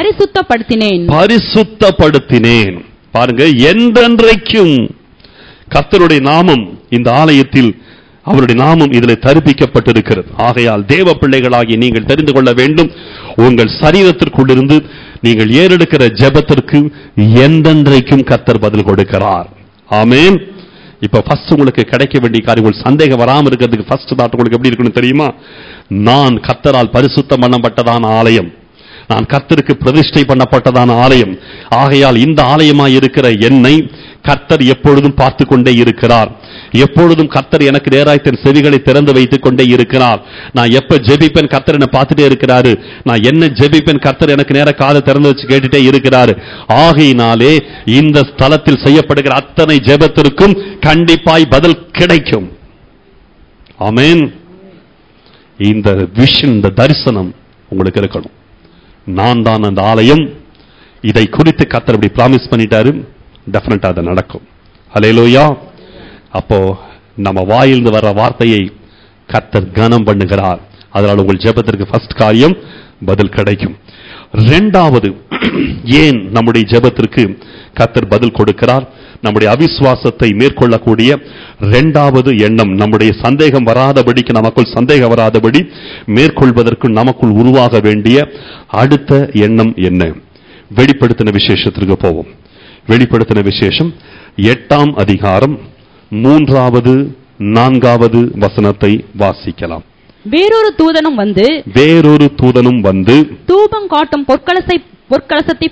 பரிசுத்தப்படுத்தினேன். பாருங்க, என்றென்றைக்கும் கர்த்தருடைய நாமம் இந்த ஆலயத்தில், அவருடைய நாமம் இதில் தரிப்பிக்கப்பட்டிருக்கிறது. ஆகையால் தேவ பிள்ளைகளாகி நீங்கள் தெரிந்து கொள்ள வேண்டும், உங்கள் சரீரத்திற்குள்ளிருந்து நீங்கள் ஏறெடுக்கிற ஜெபத்திற்கு என்றென்றைக்கும் கர்த்தர் பதில் கொடுக்கிறார். ஆமென். இப்ப ஃபர்ஸ்ட் உங்களுக்கு கிடைக்க வேண்டிய காரியம், உங்களுக்கு சந்தேகம் வராமல் இருக்கிறதுக்கு ஃபர்ஸ்ட் தாட் உங்களுக்கு எப்படி இருக்குன்னு தெரியுமா? நான் கர்த்தரால் பரிசுத்தம் பண்ணப்பட்டதான ஆலயம், நான் கர்த்தருக்கு பிரதிஷ்டை பண்ணப்பட்டதான ஆலயம். ஆகையால் இந்த ஆலயமாய் இருக்கிற என்னை கர்த்தர் எப்பொழுதும் பார்த்து கொண்டே இருக்கிறார். எப்பொழுதும் கர்த்தர் எனக்கு நேராய் தன் செவிகளை திறந்து வைத்துக் கொண்டே இருக்கிறார். நான் எப்ப ஜெபிப்பேன் கர்த்தர் என்ன பார்த்துட்டே இருக்கிறாரு. நான் என்ன ஜெபிப்பேன் கர்த்தர் எனக்கு நேர காதை திறந்து வச்சு கேட்டுட்டே இருக்கிறாரு. ஆகையினாலே இந்த ஸ்தலத்தில் செய்யப்படுகிற அத்தனை ஜெபத்திற்கும் கண்டிப்பாய் பதில் கிடைக்கும். ஆமென். இந்த விஷன், இந்த தரிசனம் உங்களுக்கு இருக்கணும். நான் தான் அந்த ஆலயம், இதை குறித்து கர்த்தர் இப்படி ப்ராமிஸ் பண்ணிட்டாரு, டெஃபினட்டா அது நடக்கும். ஹல்லேலூயா. அப்போ நம்ம வாயிலிருந்து வர்ற வார்த்தையை கர்த்தர் கனம் பண்ணுகிறார். அதனால் உங்கள் ஜெபத்திற்கு ஃபர்ஸ்ட் காரியம் பதில் கிடைக்கும். இரண்டாவது, ஏன் நம்முடைய ஜெபத்திற்கு கர்த்தர் பதில் கொடுக்கிறார்? நம்முடைய அவிசுவாசத்தை மேற்கொள்ளக்கூடிய இரண்டாவது எண்ணம், நம்முடைய சந்தேகம் வராதபடிக்கு, நமக்குள் சந்தேகம் வராதபடி மேற்கொள்வதற்கு நமக்குள் உருவாக வேண்டிய அடுத்த எண்ணம் என்ன? வெளிப்படுத்தின விசேஷத்திற்கு போவோம். வெளிப்படுத்தின விசேஷம் 8ஆம் அதிகாரம் 3வது 4வது வசனத்தை வாசிக்கலாம். வேறொரு தூதனும் வந்து தூபம் காட்டும் பொற்கலசத்தை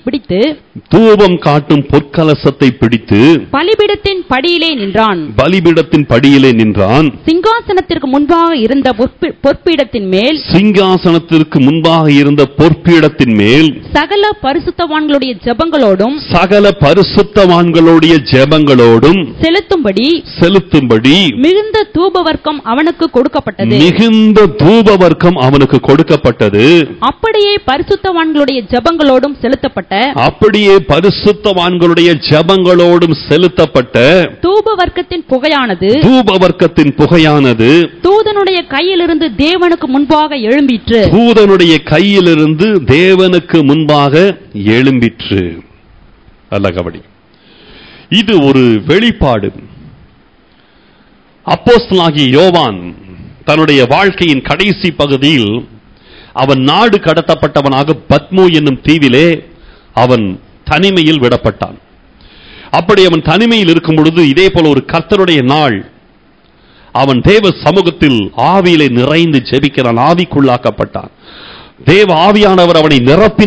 பிடித்து பலிபீடத்தின் படியிலே நின்றான். சிங்காசனத்திற்கு முன்பாக இருந்த பொற்பீடத்தின் மேல் சகல பரிசுத்தவான்களுடைய ஜெபங்களோடும் செலுத்தும்படி மிகுந்த தூபவர்க்கம் அவனுக்கு கொடுக்கப்பட்டது. அப்படியே பரிசுத்தவான்களுடைய ஜெபங்களோடும் செலுத்தப்பட்ட தூபவர்க்கத்தின் புகையானது தூதனுடைய கையிலிருந்து தேவனுக்கு முன்பாக எழும்பிற்று. அல்ல கபடி. இது ஒரு வெளிப்பாடு. அப்போஸ்தலனாகிய யோவான் தன்னுடைய வாழ்க்கையின் கடைசி பகுதியில் அவன் நாடு கடத்தப்பட்டவனாக பத்மோ என்னும் தீவிலே அவன் தனிமையில் விடப்பட்டான். அப்படி அவன் தனிமையில் இருக்கும் பொழுது இதே போல ஒரு கர்த்தருடைய நாள், அவன் தேவ சமூகத்தில் ஆவியிலே நிறைந்து ஜெபிக்கிறான். ஆவிக்குள்ளாக்கப்பட்டான். தேவ ஆவியானவர் அவனை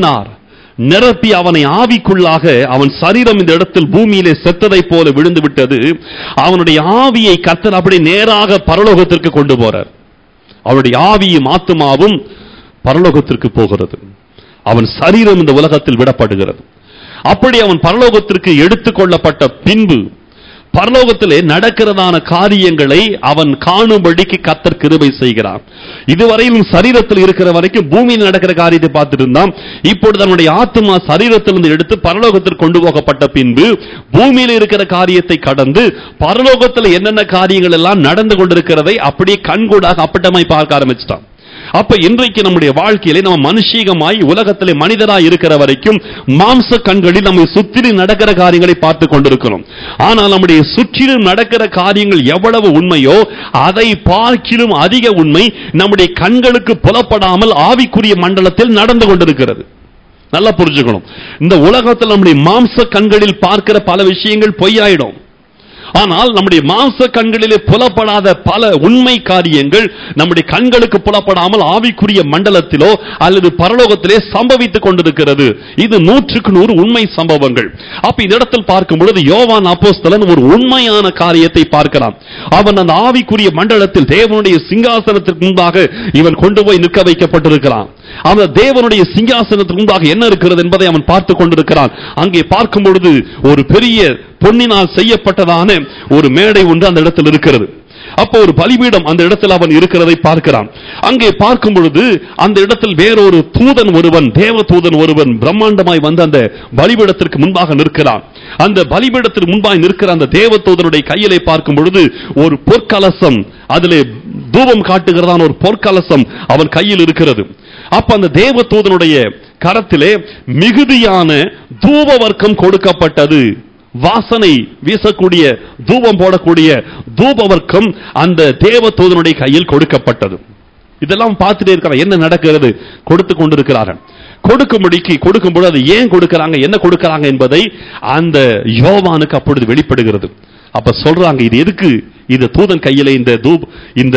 நிரப்பி அவனை ஆவிக்குள்ளாக, அவன் சரீரம் இந்த இடத்தில் பூமியிலே செத்ததை போல விழுந்து விட்டது. அவனுடைய ஆவியை கர்த்தர் அப்படி நேராக பரலோகத்திற்கு கொண்டு போறார். அவனுடைய ஆவியும் ஆத்துமாவும் பரலோகத்திற்கு போகிறது. அவன் சரீரம் இந்த உலகத்தில் விடப்படுகிறது. அப்படி அவன் பரலோகத்திற்கு எடுத்துக் கொள்ளப்பட்ட பின்பு பரலோகத்திலே நடக்கிறதான காரியங்களை அவன் காணும்படிக்கு கர்த்தர் கிருபை செய்கிறான். இதுவரையிலும் சரீரத்தில் இருக்கிற வரைக்கும் பூமியில் நடக்கிற காரியத்தை பார்த்துட்டு இருந்தான். இப்பொழுது அவனுடைய ஆத்மா சரீரத்திலிருந்து எடுத்து பரலோகத்திற்கு கொண்டு போகப்பட்ட பின்பு பூமியில் இருக்கிற காரியத்தை கடந்து பரலோகத்தில் என்னென்ன காரியங்கள் எல்லாம் நடந்து கொண்டிருக்கிறதை அப்படியே கண்கூடாக அப்பட்டமாய் பார்க்க ஆரம்பிச்சிட்டான். அப்ப இன்றைக்கு நம்முடைய வாழ்க்கையிலே நம்ம மனுஷீகமாய் உலகத்திலே மனிதராய் இருக்கிற வரைக்கும் மாம்ச கண்களில் நம்மை சுற்றி நடக்கிற காரியங்களை பார்த்து கொண்டிருக்கிறோம். ஆனால் நம்முடைய சுற்றிலும் நடக்கிற காரியங்கள் எவ்வளவு உண்மையோ அதை பார்க்கிலும் அதிக உண்மை நம்முடைய கண்களுக்கு புலப்படாமல் ஆவிக்குரிய மண்டலத்தில் நடந்து கொண்டிருக்கிறது. நல்லா புரிஞ்சுக்கணும். இந்த உலகத்தில் நம்முடைய மாம்ச கண்களில் பார்க்கிற பல விஷயங்கள் பொய்யாயிடும். ஆனால் நம்முடைய மாம்ச கண்களிலே புலப்படாத பல உண்மை காரியங்கள் நம்முடைய கண்களுக்கு புலப்படாமல் ஆவிக்குரிய மண்டலத்திலோ அல்லது பரலோகத்திலே சம்பவித்துக் கொண்டிருக்கிறது. இது 100% உண்மை சம்பவங்கள். அப்ப இந்த இடத்தில் பார்க்கும் பொழுது யோவான் அப்போஸ்தலன் ஒரு உண்மையான காரியத்தை பார்க்கிறான். அவன் அந்த ஆவிக்குரிய மண்டலத்தில் தேவனுடைய சிங்காசனத்திற்கு முன்பாக இவன் கொண்டு போய் நிற்க வைக்கப்பட்டிருக்கிறான். அவன் தேவனுடைய சிங்காசனத்திற்கு முன்பாக என்ன இருக்கிறது என்பதை அவன் பார்த்துக் கொண்டிருக்கிறான். அங்கே பார்க்கும் பொழுது ஒரு பெரிய பொன்னினால் செய்யப்பட்டதான ஒரு மேடை ஒன்று அந்த இடத்தில் இருக்கிறது. அப்போ ஒரு பலிபீடம் அந்த இடத்தில் அவன் இருக்கிறதை பார்க்கிறான். அங்கே பார்க்கும் பொழுது அந்த இடத்தில் வேறொரு தூதன் ஒருவன், தேவ தூதன் ஒருவன் பிரம்மாண்டமாய் வந்து அந்த பலிபீடத்திற்கு முன்பாக நிற்கிறான். அந்த பலிபீடத்திற்கு முன்பாக நிற்கிற அந்த தேவ தூதனுடைய கையிலே பார்க்கும் பொழுது ஒரு பொற்கலசம், அதிலே தூபம் காட்டுகிறதான ஒரு பொற்கலசம் அவன் கையில் இருக்கிறது. அப்ப அந்த தேவ தூதனுடைய கரத்திலே மிகுதியான தூப வர்க்கம் கொடுக்கப்பட்டது. வாசனை வீசக்கூடிய, தூபம் போடக்கூடிய தூப வர்க்கம் அந்த தேவ தூதனுடைய கையில் கொடுக்கப்பட்டது. இதெல்லாம் பார்த்துட்டே இருக்கிறார். என்ன நடக்கிறது? கொடுத்து கொண்டிருக்கிறார்கள். கொடுக்கும்போது அது ஏன் கொடுக்கிறாங்க, என்ன கொடுக்கிறாங்க என்பதை அந்த யோவானுக்கு அப்பொழுது வெளிப்படுகிறது. அப்ப சொல்றாங்க, இது எதுக்கு இந்த தூதன் கையில இந்த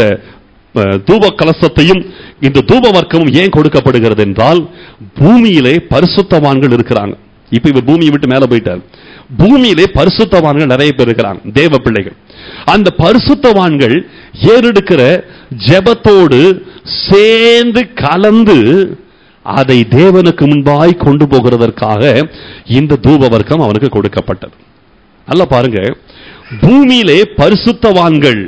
தூப கலசத்தையும் இந்த தூப வர்க்கமும் ஏன் கொடுக்கப்படுகிறது என்றால், பூமியிலே பரிசுத்தவான்கள் இருக்கிறாங்க. இப்ப இவர் பூமியை விட்டு மேல போயிட்டார். பூமியிலே பரிசுத்தவான்கள் நிறைய பேர் இருக்கிறாங்க, தேவ பிள்ளைகள். அந்த பரிசுத்தவான்கள் ஏறெடுக்கிற ஜெபத்தோடு சேர்ந்து கலந்து அதை தேவனுக்கு முன்பாய் கொண்டு போகிறதற்காக இந்த தூப வர்க்கம் அவனுக்கு கொடுக்கப்பட்டது. நல்லா பாருங்க, பூமியிலே பரிசுத்தவான்கள்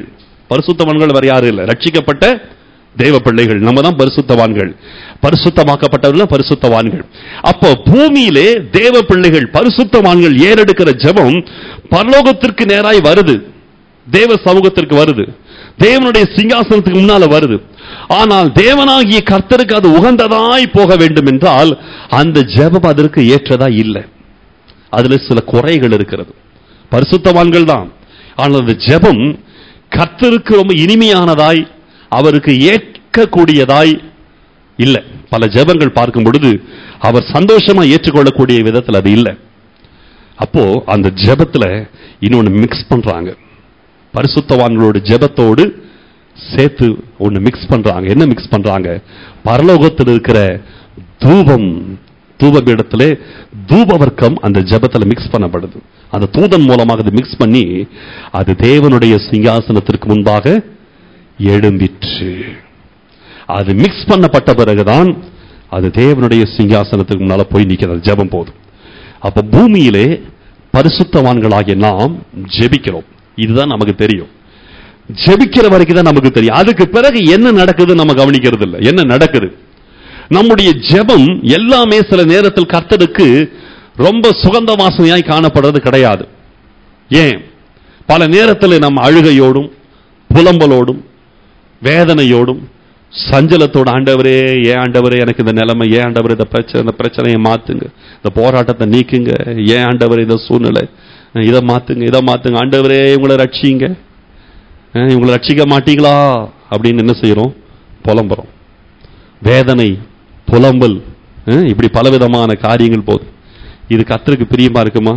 வேற யாரும் இல்லை, ரட்சிக்கப்பட்ட தேவ பிள்ளைகள். நம்ம தான் பரிசுத்தவான்கள், பரிசுத்தமாக்கப்பட்டவர்கள் பரிசுத்தவான்கள். அப்போ பூமியிலே தேவ பிள்ளைகள் பரிசுத்தவான்கள் ஏறெடுக்கிற ஜெபம் பரலோகத்திற்கு நேராய் வருது, தேவ சமூகத்திற்கு வருது, தேவனுடைய சிங்காசனத்துக்கு முன்னால வருது. ஆனால் தேவனாகிய கர்த்தருக்கு அது உகந்ததாய் போக வேண்டும் என்றால் அந்த ஜெபம் அதற்கு ஏற்றதா இல்லை. அதுல சில குறைகள் இருக்கிறது. பரிசுத்தவான்கள் தான். ஆனால் அந்த ஜெபம் கர்த்தருக்கு ரொம்ப இனிமையானதாய், அவருக்கு ஏற்கக்கூடியதாய் இல்லை. பல ஜெபங்கள் பார்க்கும் பொழுது அவர் சந்தோஷமா ஏற்றுக்கொள்ளக்கூடிய விதத்தில் அது இல்லை. அப்போ அந்த ஜெபத்துல இன்னொன்னு மிக்ஸ் பண்றாங்க, பரிசுத்தவான்களோட ஜெபத்தோடு சேர்த்து ஒன்னு மிக்ஸ் பண்றாங்க. என்ன மிக்ஸ் பண்றாங்க? பரலோகத்தில் இருக்கிற தூபம், தூபபீடத்திலே தூபவர்க்கம் அந்த ஜெபத்துல மிக்ஸ் பண்ணப்படுது. அந்த தூதன் மூலமாக அது மிக்ஸ் பண்ணி அது தேவனுடைய சிங்காசனத்திற்கு முன்பாக எழும்பிற்று. அது மிக்ஸ் பண்ணப்பட்ட பிறகுதான் அது தேவனுடைய சிங்காசனத்துக்கு முன்னால போய் நிற்கிறது. ஜெபம் போதும். அப்ப பூமியிலே பரிசுத்தவான்களாகிய நாம் ஜெபிக்கிறோம், இதுதான் நமக்கு தெரியும். ஜெபிக்கிற வரைக்கும் தான் நமக்கு தெரியும். அதுக்கு பிறகு என்ன நடக்குது நம்ம கவனிக்கிறது இல்லை. என்ன நடக்குது? நம்முடைய ஜெபம் எல்லாமே சில நேரத்தில் கர்த்தருக்கு ரொம்ப சுகந்த வாசனையாய் காணப்படுறது கிடையாது. ஏன்? பல நேரத்தில் நம்ம அழுகையோடும் புலம்பலோடும் வேதனையோடும் சஞ்சலத்தோடு, ஆண்டவரே ஏன் ஆண்டவரே எனக்கு இந்த நிலைமை, ஏன் ஆண்டவரே இந்த பிரச்சனையை மாத்துங்க, இந்த போராட்டத்தை நீக்குங்க, ஏன் ஆண்டவரே இந்த சூழ்நிலை, இதை மாத்துங்க, இதை மாத்துங்க, ஆண்டவரே இவங்களை ரட்சிங்க, இவங்களை ரட்சிக்க மாட்டீங்களா அப்படின்னு என்ன செய்யறோம்? புலம்புறோம். வேதனை, புலம்பல், இப்படி பலவிதமான காரியங்கள் போகுது. இது கர்த்தருக்கு பிரியமா இருக்குமா?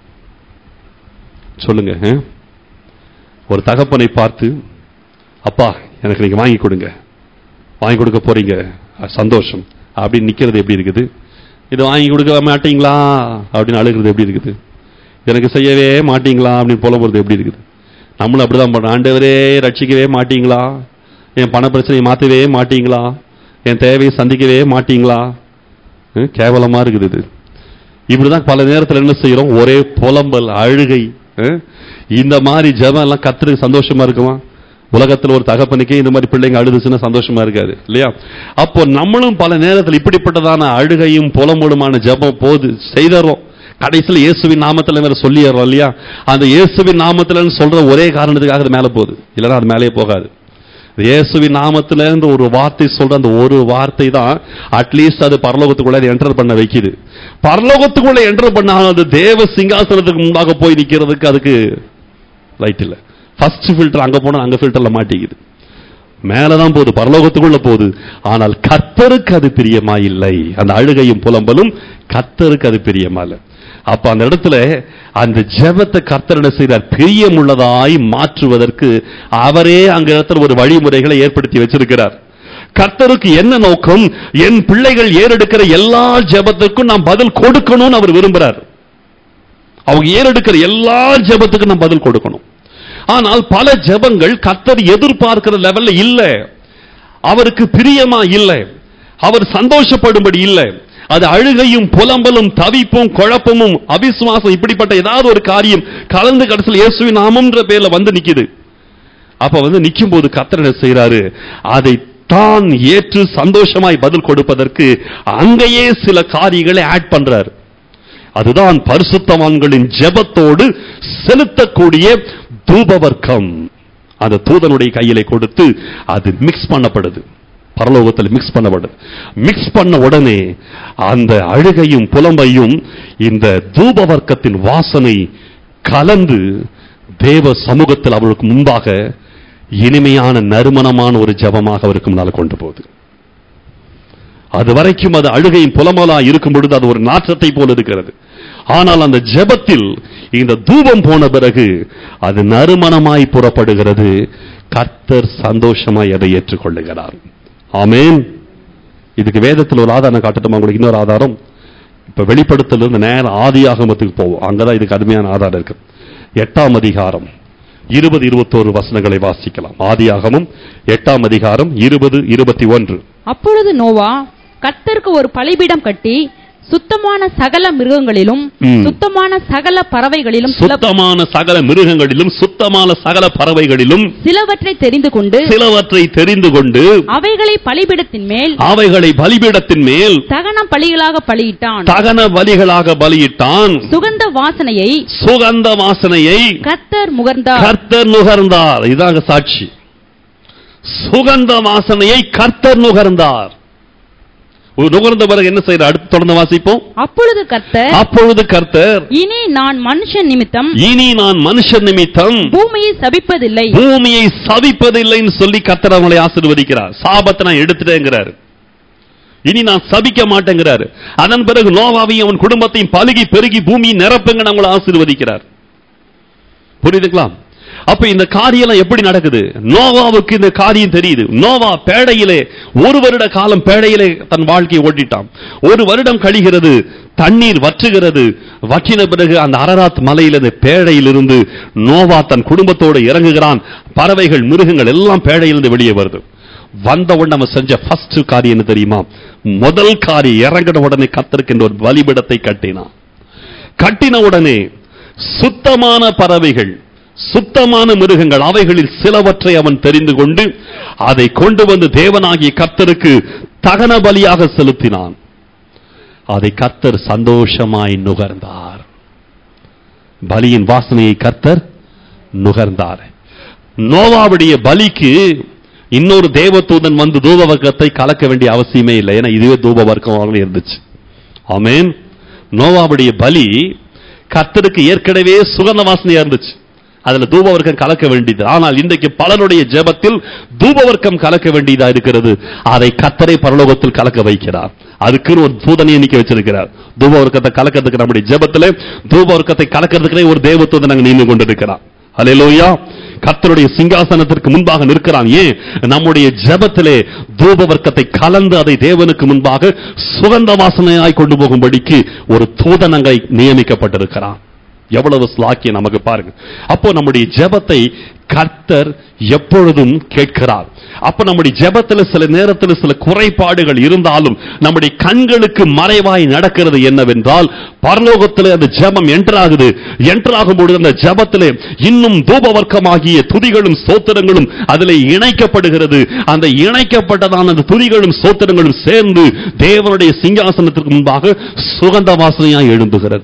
சொல்லுங்க. ஒரு தகப்பனை பார்த்து, அப்பா எனக்கு நீங்க வாங்கி கொடுங்க, வாங்கி கொடுக்க போறீங்க, சந்தோஷம் அப்படின்னு நிக்கிறது எப்படி இருக்குது? இது வாங்கி கொடுக்க மாட்டீங்களா அப்படின்னு அழுகிறது எப்படி இருக்குது? எனக்கு செய்யவே மாட்டீங்களா அப்படின்னு புலம்புறது எப்படி இருக்குது? நம்மளும் அப்படிதான் பண்றோம். ஆண்டவரே ரட்சிக்கவே மாட்டீங்களா, என் பண பிரச்சனையை மாற்றவே மாட்டீங்களா, என் தேவையை சந்திக்கவே மாட்டீங்களா? கேவலமா இருக்குது இது. இப்படிதான் பல நேரத்தில் என்ன செய்யறோம்? ஒரே புலம்பல், அழுகை. இந்த மாதிரி ஜெபம் எல்லாம் கர்த்தருக்கு சந்தோஷமா இருக்குமா? உலகத்தில் ஒரு தகப்பனுக்கே இந்த மாதிரி பிள்ளைங்க அழுதுச்சுன்னா சந்தோஷமா இருக்காது இல்லையா? அப்போ நம்மளும் பல நேரத்தில் இப்படிப்பட்டதான அழுகையும் புலம்பலுமான ஜெபம் போது செய்தறோம். கடைசியில் இயேசுவின் நாமத்தில் வேற சொல்லிடுறோம் இல்லையா? அந்த இயேசுவின் நாமத்தில் சொல்ற ஒரே காரணத்துக்காக அது மேலே போகுது, இல்லைன்னா அது மேலே போகாது. இயேசுவின் நாமத்தில் என்ற ஒரு வார்த்தை சொல்ற அந்த ஒரு வார்த்தை தான் அட்லீஸ்ட் அது பரலோகத்துக்குள்ள என்டர் பண்ண வைக்குது. பரலோகத்துக்குள்ள என்டர் பண்ணாலும் அது தேவ சிங்காசனத்துக்கு முன்பாக போய் நிக்கிறதுக்கு அதுக்கு ரைட் இல்லை. ஃபர்ஸ்ட் ஃபில்டர் அங்க போனா அங்க ஃபில்டர்ல மாட்டிக்குது, மேலதான் போகுது, பரலோகத்துக்குள்ள போகுது. ஆனால் கர்த்தருக்கு அது பிரியமா இல்லை. அந்த அழுகையும் புலம்பலும் கர்த்தருக்கு அது பிரியமா இல்லை. அப்ப அந்த இடத்துல அந்த ஜெபத்தை கர்த்தர் என்ன செய்தார்? பிரியமுள்ளதாய் மாற்றுவதற்கு அவரே அங்க இடத்துல ஒரு வழிமுறைகளை ஏற்படுத்தி வச்சிருக்கிறார். கர்த்தருக்கு என்ன நோக்கம்? என் பிள்ளைகள் ஏறெடுக்கிற எல்லா ஜெபத்துக்கும் நாம் பதில் கொடுக்கணும்னு அவர் விரும்புறார். அவங்க ஏறெடுக்கிற எல்லா ஜெபத்துக்கும் நாம் பதில் கொடுக்கணும். ஆனால் பல ஜெபங்கள் கர்த்தர் எதிர்பார்க்கிற லெவல்ல இல்ல, அவருக்கு பிரியமா இல்லை, அவர் சந்தோஷப்படும்படி இல்லை. அது அழுகையும் புலம்பலும் தவிப்பும் குழப்பமும் அவிசுவாசம், இப்படிப்பட்ட ஏதாவது ஒரு காரியம் கலந்து கடைசியில் இயேசுவின் நாமம்ன்ற பேர்ல வந்து நிக்குது. அப்ப நிக்கும் போது கர்த்தர் என்ன செய்யறாரு? அதை தான் ஏற்று சந்தோஷமாய் பதில் கொடுப்பதற்கு அங்கேயே சில காரியங்களை ஆட் பண்றார். அதுதான் பரிசுத்தவான்களின் ஜெபத்தோடு செலுத்தக்கூடிய தூபவர்க்கம். அந்த தூதனுடைய கையிலே கொடுத்து அது மிக்ஸ் பண்ணப்படுது, பரலோகத்தில் மிக்ஸ் பண்ணப்படுது. மிக்ஸ் பண்ண உடனே அந்த அழுகையும் புலம்பையும் இந்த தூபவர்க்கத்தின் வாசனை கலந்து தேவ சமூகத்தில் அவருக்கு முன்பாக இனிமையான நறுமணமான ஒரு ஜெபமாக அவருக்கு முன்னால் கொண்டு போகுது. அது வரைக்கும் அது அழுகையும் புலம்பலா இருக்கும் பொழுது அது ஒரு நாற்றத்தை போல இருக்கிறது. ஆனால் அந்த ஜெபத்தில் இந்த தூபம் போன பிறகு அது நறுமணமாய் புறப்படுகிறது. கர்த்தர் சந்தோஷமாய் அதை ஏற்றுக்கொள்ளுகிறார். ஆமென். இதுக்கு வேதத்தில் ஒரு ஆதாரம் காட்டட்டுமா உங்களுக்கு? இன்னொரு ஆதாரம், இப்ப வெளிப்படுத்தல இருந்து நேரம் ஆதியாகமத்துக்கு போவோம். அங்கதான் இதுக்கு அருமையான ஆதாரம் இருக்கு. 8ஆம் அதிகாரம் 20-21 வசனங்களை வாசிக்கலாம். ஆதியாகமம் 8ஆம் அதிகாரம் 20-21. அப்பொழுது நோவா கர்த்தருக்கு ஒரு பலிபீடம் கட்டி சுத்தமான சகல மிருகங்களிலும் சுத்தமான சகல பறவைகளிலும் சுத்தமான சகல மிருகங்களிலும் சுத்தமான சகல பறவைகளிலும் சிலவற்றை தெரிந்து கொண்டு அவைகளை பலிபீடத்தின் மேல் தகன பலிகளாக பலியிட்டான். சுகந்த வாசனையை கர்த்தர் நுகர்ந்தார். இதாங்க சாட்சி. சுகந்த வாசனையை கர்த்தர் நுகர்ந்தார். நுகர்ந்த பிறகு என்ன செய்யற? அடுத்து தொடர்ந்து வாசிப்போம். அப்பொழுது கர்த்தர் இனி நான் மனுஷன் நிமித்தம் பூமியை சபிப்பதில்லைன்னு சொல்லி கர்த்தர் அவங்களை ஆசீர்வதிக்கிறார். சாபத்தை நான் எடுத்துட்டேங்கிறார், இனி நான் சபிக்க மாட்டேங்கிறார். அதன் பிறகு நோவாவையும் அவன் குடும்பத்தையும் பலுகி பெருகி பூமியை நிரப்புங்க அவங்களை ஆசீர்வதிக்கிறார். புரியுதுங்களா? அப்ப இந்த காரியம் எப்படி நடக்குது? நோவாவுக்கு இந்த காரியம் தெரியுது. நோவா பேடையிலே 1 வருட காலம் பேடையிலே தன் வாழ்க்கையை ஓட்டிட்டான். 1 வருடம் கழிகிறது, தண்ணீர் வற்றுகிறது. வற்றின பிறகு அந்த அரராத் மலையில் இந்த பேடையிலிருந்து நோவா தன் குடும்பத்தோடு இறங்குகிறான். பறவைகள், மிருகங்கள் எல்லாம் பேடையிலிருந்து வெளியே வருது. வந்த உடனே நம்ம செஞ்ச ஃபர்ஸ்ட் காரியம் என்ன தெரியுமா? முதல் காரியம், இறங்கின உடனே கர்த்தருக்கு ஒரு பலிபீடத்தை கட்டினான். கட்டின உடனே சுத்தமான பறவைகள், சுத்தமான மிருகங்கள், அவைகளில் சிலவற்றை அவன் தெரிந்து கொண்டு அதை கொண்டு வந்து தேவனாகிய கர்த்தருக்கு தகன பலியாக செலுத்தினான். அதை கர்த்தர் சந்தோஷமாய் நுகர்ந்தார். பலியின் வாசனையை கர்த்தர் நுகர்ந்தார். நோவாவுடைய பலிக்கு இன்னொரு தேவதூதன் வந்து தூபவர்க்கத்தை கலக்க வேண்டிய அவசியமே இல்லை. ஏன்னா இதுவே தூபவர்க்கம் இருந்துச்சு. ஆமென். நோவாவுடைய பலி கர்த்தருக்கு ஏற்கனவே சுகந்த வாசனையா இருந்துச்சு, அதுல தூபவர்க்கம் கலக்க வேண்டியது. ஆனால் இன்றைக்கு பலருடைய ஜெபத்தில் தூபவர்க்கம் கலக்க வேண்டியதா இருக்கிறது. அதை கர்த்தரே பரலோகத்தில் கலக்க வைக்கிறார். அதுக்குன்னு ஒரு தூதனை நிக்க வச்சிருக்கிறார். தூபவர்க்கத்தை கலக்கிறதுக்கு நம்முடைய ஜெபத்திலே தூபவர்க்கத்தை கலக்கிறதுக்குனே ஒரு தேவதூதன் அங்க நின்று கொண்டிருக்கிறார். அல்லேலூயா. கர்த்தருடைய சிங்காசனத்திற்கு முன்பாக நிற்கிறான். ஏன்? நம்முடைய ஜெபத்திலே தூபவர்க்கத்தை கலந்து அதை தேவனுக்கு முன்பாக சுகந்த வாசனையாய் கொண்டு போகும்படிக்கு ஒரு தூதன் அங்கே நியமிக்கப்பட்டிருக்கிறான். எவ்வளவு ஸ்லாக்கியம் நமக்கு பாருங்க. அப்போ நம்முடைய ஜெபத்தை கர்த்தர் எப்பொழுதும் கேட்கிறார். அப்ப நம்முடைய ஜெபத்தில் சில நேரத்தில் சில குறைபாடுகள் இருந்தாலும் நம்முடைய கண்களுக்கு மறைவாய் நடக்கிறது என்னவென்றால், பரலோகத்தில் அந்த ஜெபம் என்டராகுது. என்டராகும் பொழுது அந்த ஜெபத்திலே இன்னும் தூபவர்க்கமாகிய துதிகளும் ஸ்தோத்திரங்களும் அதிலே இணைக்கப்படுகிறது. அந்த இணைக்கப்பட்டதான அந்த துதிகளும் ஸ்தோத்திரங்களும் சேர்ந்து தேவனுடைய சிங்காசனத்திற்கு முன்பாக சுகந்த வாசனையாய் எழும்புகிறது.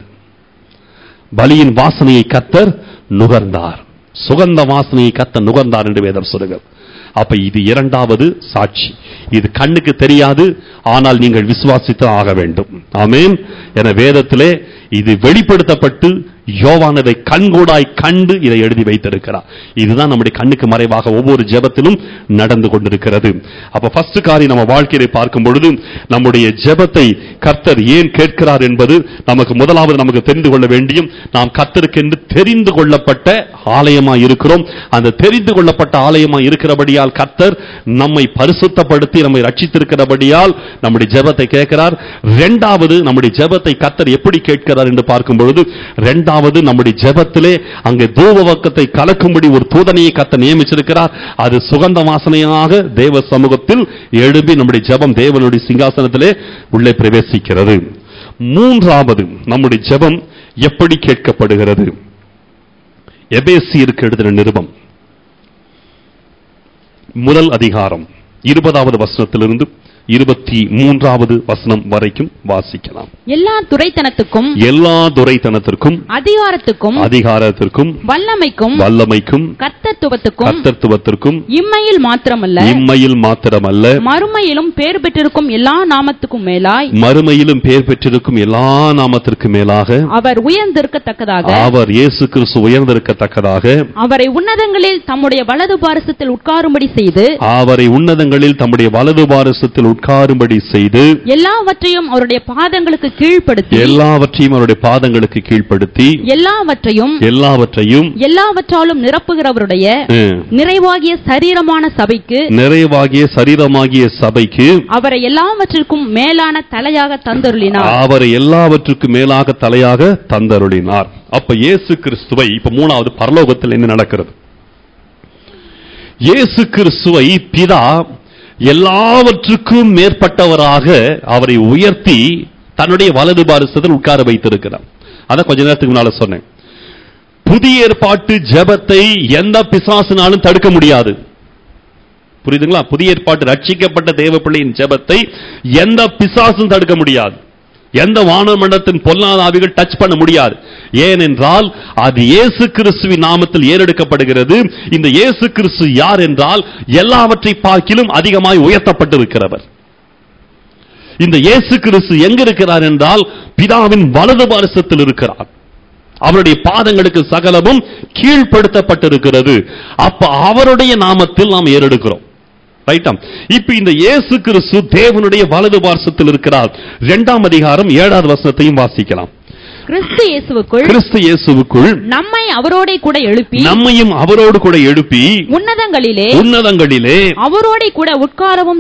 பலியின் வாசனையை கர்த்தர் நுகர்ந்தார். சுகந்த வாசனையை கர்த்தர் நுகர்ந்தார் என்று வேதம் சொல்லுகிறது. அப்ப இது இரண்டாவது சாட்சி. இது கண்ணுக்கு தெரியாது, ஆனால் நீங்கள் விசுவாசித்து ஆக வேண்டும். ஆமென். என வேதத்திலே இது வெளிப்படுத்தப்பட்டு யோவான் அதை கண்கூடாய் கண்டு இதை எழுதி வைத்திருக்கிறார். இதுதான் நம்முடைய கண்ணுக்கு மறைவாக ஒவ்வொரு ஜெபத்திலும் நடந்து கொண்டிருக்கிறது. அப்ப ஃபர்ஸ்ட் காரியம் நம்ம வாழ்க்கையை பார்க்கும் பொழுது நம்முடைய ஜெபத்தை கர்த்தர் ஏன் கேட்கிறார் என்பது நமக்கு முதலாவது நமக்கு தெரிந்து கொள்ள வேண்டியும், நாம் கர்த்தருக்கென்று தெரிந்து கொள்ளப்பட்ட ஆலயமாய் இருக்கிறோம். அந்த தெரிந்து கொள்ளப்பட்ட ஆலயமாய் இருக்கிறபடியால் கர்த்தர் நம்மை பரிசுத்தப்படுத்தி நம்மை ரட்சித்திருக்கிறபடியால் நம்முடைய ஜெபத்தை கேட்கிறார். இரண்டாவது, நம்முடைய ஜெபத்தை கர்த்தர் எப்படி கேட்கிறார் என்று பார்க்கும் பொழுது, இரண்டாவது நம்முடைய ஜெபத்திலே அங்கே தூபவர்க்கத்தை கலக்கும்படி ஒரு தூதனையை கர்த்தர் நியமிச்சிருக்கிறார். அது சுகந்த வாசனையாக தேவ சமூகத்தில் எழும்பி நம்முடைய ஜெபம் தேவனுடைய சிங்காசனத்திலே உள்ளே பிரவேசிக்கிறது. மூன்றாவது, நம்முடைய ஜெபம் எப்படி கேட்கப்படுகிறது? எபேசியருக்கு எழுதின நிருபம் 1 அதிகாரம் 20வது வசனத்திலிருந்து 23வது வசனம் வரைக்கும் வாசிக்கலாம். எல்லா துரைத்தனத்திற்கும் அதிகாரத்திற்கும் வல்லமைக்கும் கர்த்தத்துவத்துக்கும் இம்மையில் மாத்திரமல்ல மறுமையிலும் பேர் பெற்றிருக்கும் எல்லா நாமத்துக்கும் மேலாக அவர் உயர்ந்திருக்கத்தக்கதாக, அவர் இயேசு கிறிஸ்து உயர்ந்திருக்கத்தக்கதாக அவரை உன்னதங்களில் தம்முடைய வலது பாரசத்தில் உட்காரும்படி செய்து எல்லாவற்றையும் அவருடைய பாதங்களுக்கு கீழ்ப்படுத்தி எல்லாவற்றாலும் நிரப்புகிறவருடைய நிறைவாகிய சரீரமாகிய சபைக்கு அவரை எல்லாவற்றிற்கும் மேலான தலையாக தந்தருளினார். அப்ப இயேசு கிறிஸ்துவை இப்ப மூணாவது பரலோகத்தில் என்ன நடக்கிறது? இயேசு கிறிஸ்துவை பிதா எல்லாவற்றுக்கும் மேற்பட்டவராக அவரை உயர்த்தி தன்னுடைய வலது பாரசத்தில் உட்கார வைத்திருக்கிறார். அதான் கொஞ்ச நேரத்துக்கு முன்னால சொன்னேன். புதிய ஏற்பாட்டு ஜெபத்தை எந்த பிசாசினாலும் தடுக்க முடியாது. புரியுதுங்களா? புதிய ஏற்பாட்டு ரட்சிக்கப்பட்ட தேவ பிள்ளையின் ஜெபத்தை எந்த பிசாசும் தடுக்க முடியாது. எந்த வானமண்டலத்தின் பொல்லாத ஆவிகள் டச் பண்ண முடியாது. ஏனென்றால் அது இயேசு கிறிஸ்துவின் நாமத்தில் ஏறெடுக்கப்படுகிறது. இந்த இயேசு கிறிஸ்து யார் என்றால் எல்லாவற்றை பார்க்கிலும் அதிகமாய் உயர்த்தப்பட்டிருக்கிறவர். இந்த இயேசு கிறிஸ்து எங்க இருக்கிறார் என்றால் பிதாவின் வலது பார்சத்தில் இருக்கிறார். அவருடைய பாதங்களுக்கு சகலமும் கீழ்ப்படுத்தப்பட்டிருக்கிறது. அப்ப அவருடைய நாமத்தில் நாம் ஏறெடுக்கிறோம். ரைட்டா? இப்ப இந்த இயேசு கிறிஸ்து தேவனுடைய வலது பார்சத்தில் இருக்கிறார். 2ஆம் அதிகாரம் 7வது வசனத்தையும் வாசிக்கலாம். கிறிஸ்து இயேசுவுக்குள் நம்மை அவரோட கூட எழுப்பி, நம்மையும் அவரோடு கூட எழுப்பி உன்னதங்களிலே அவரோட கூட உட்காரவும்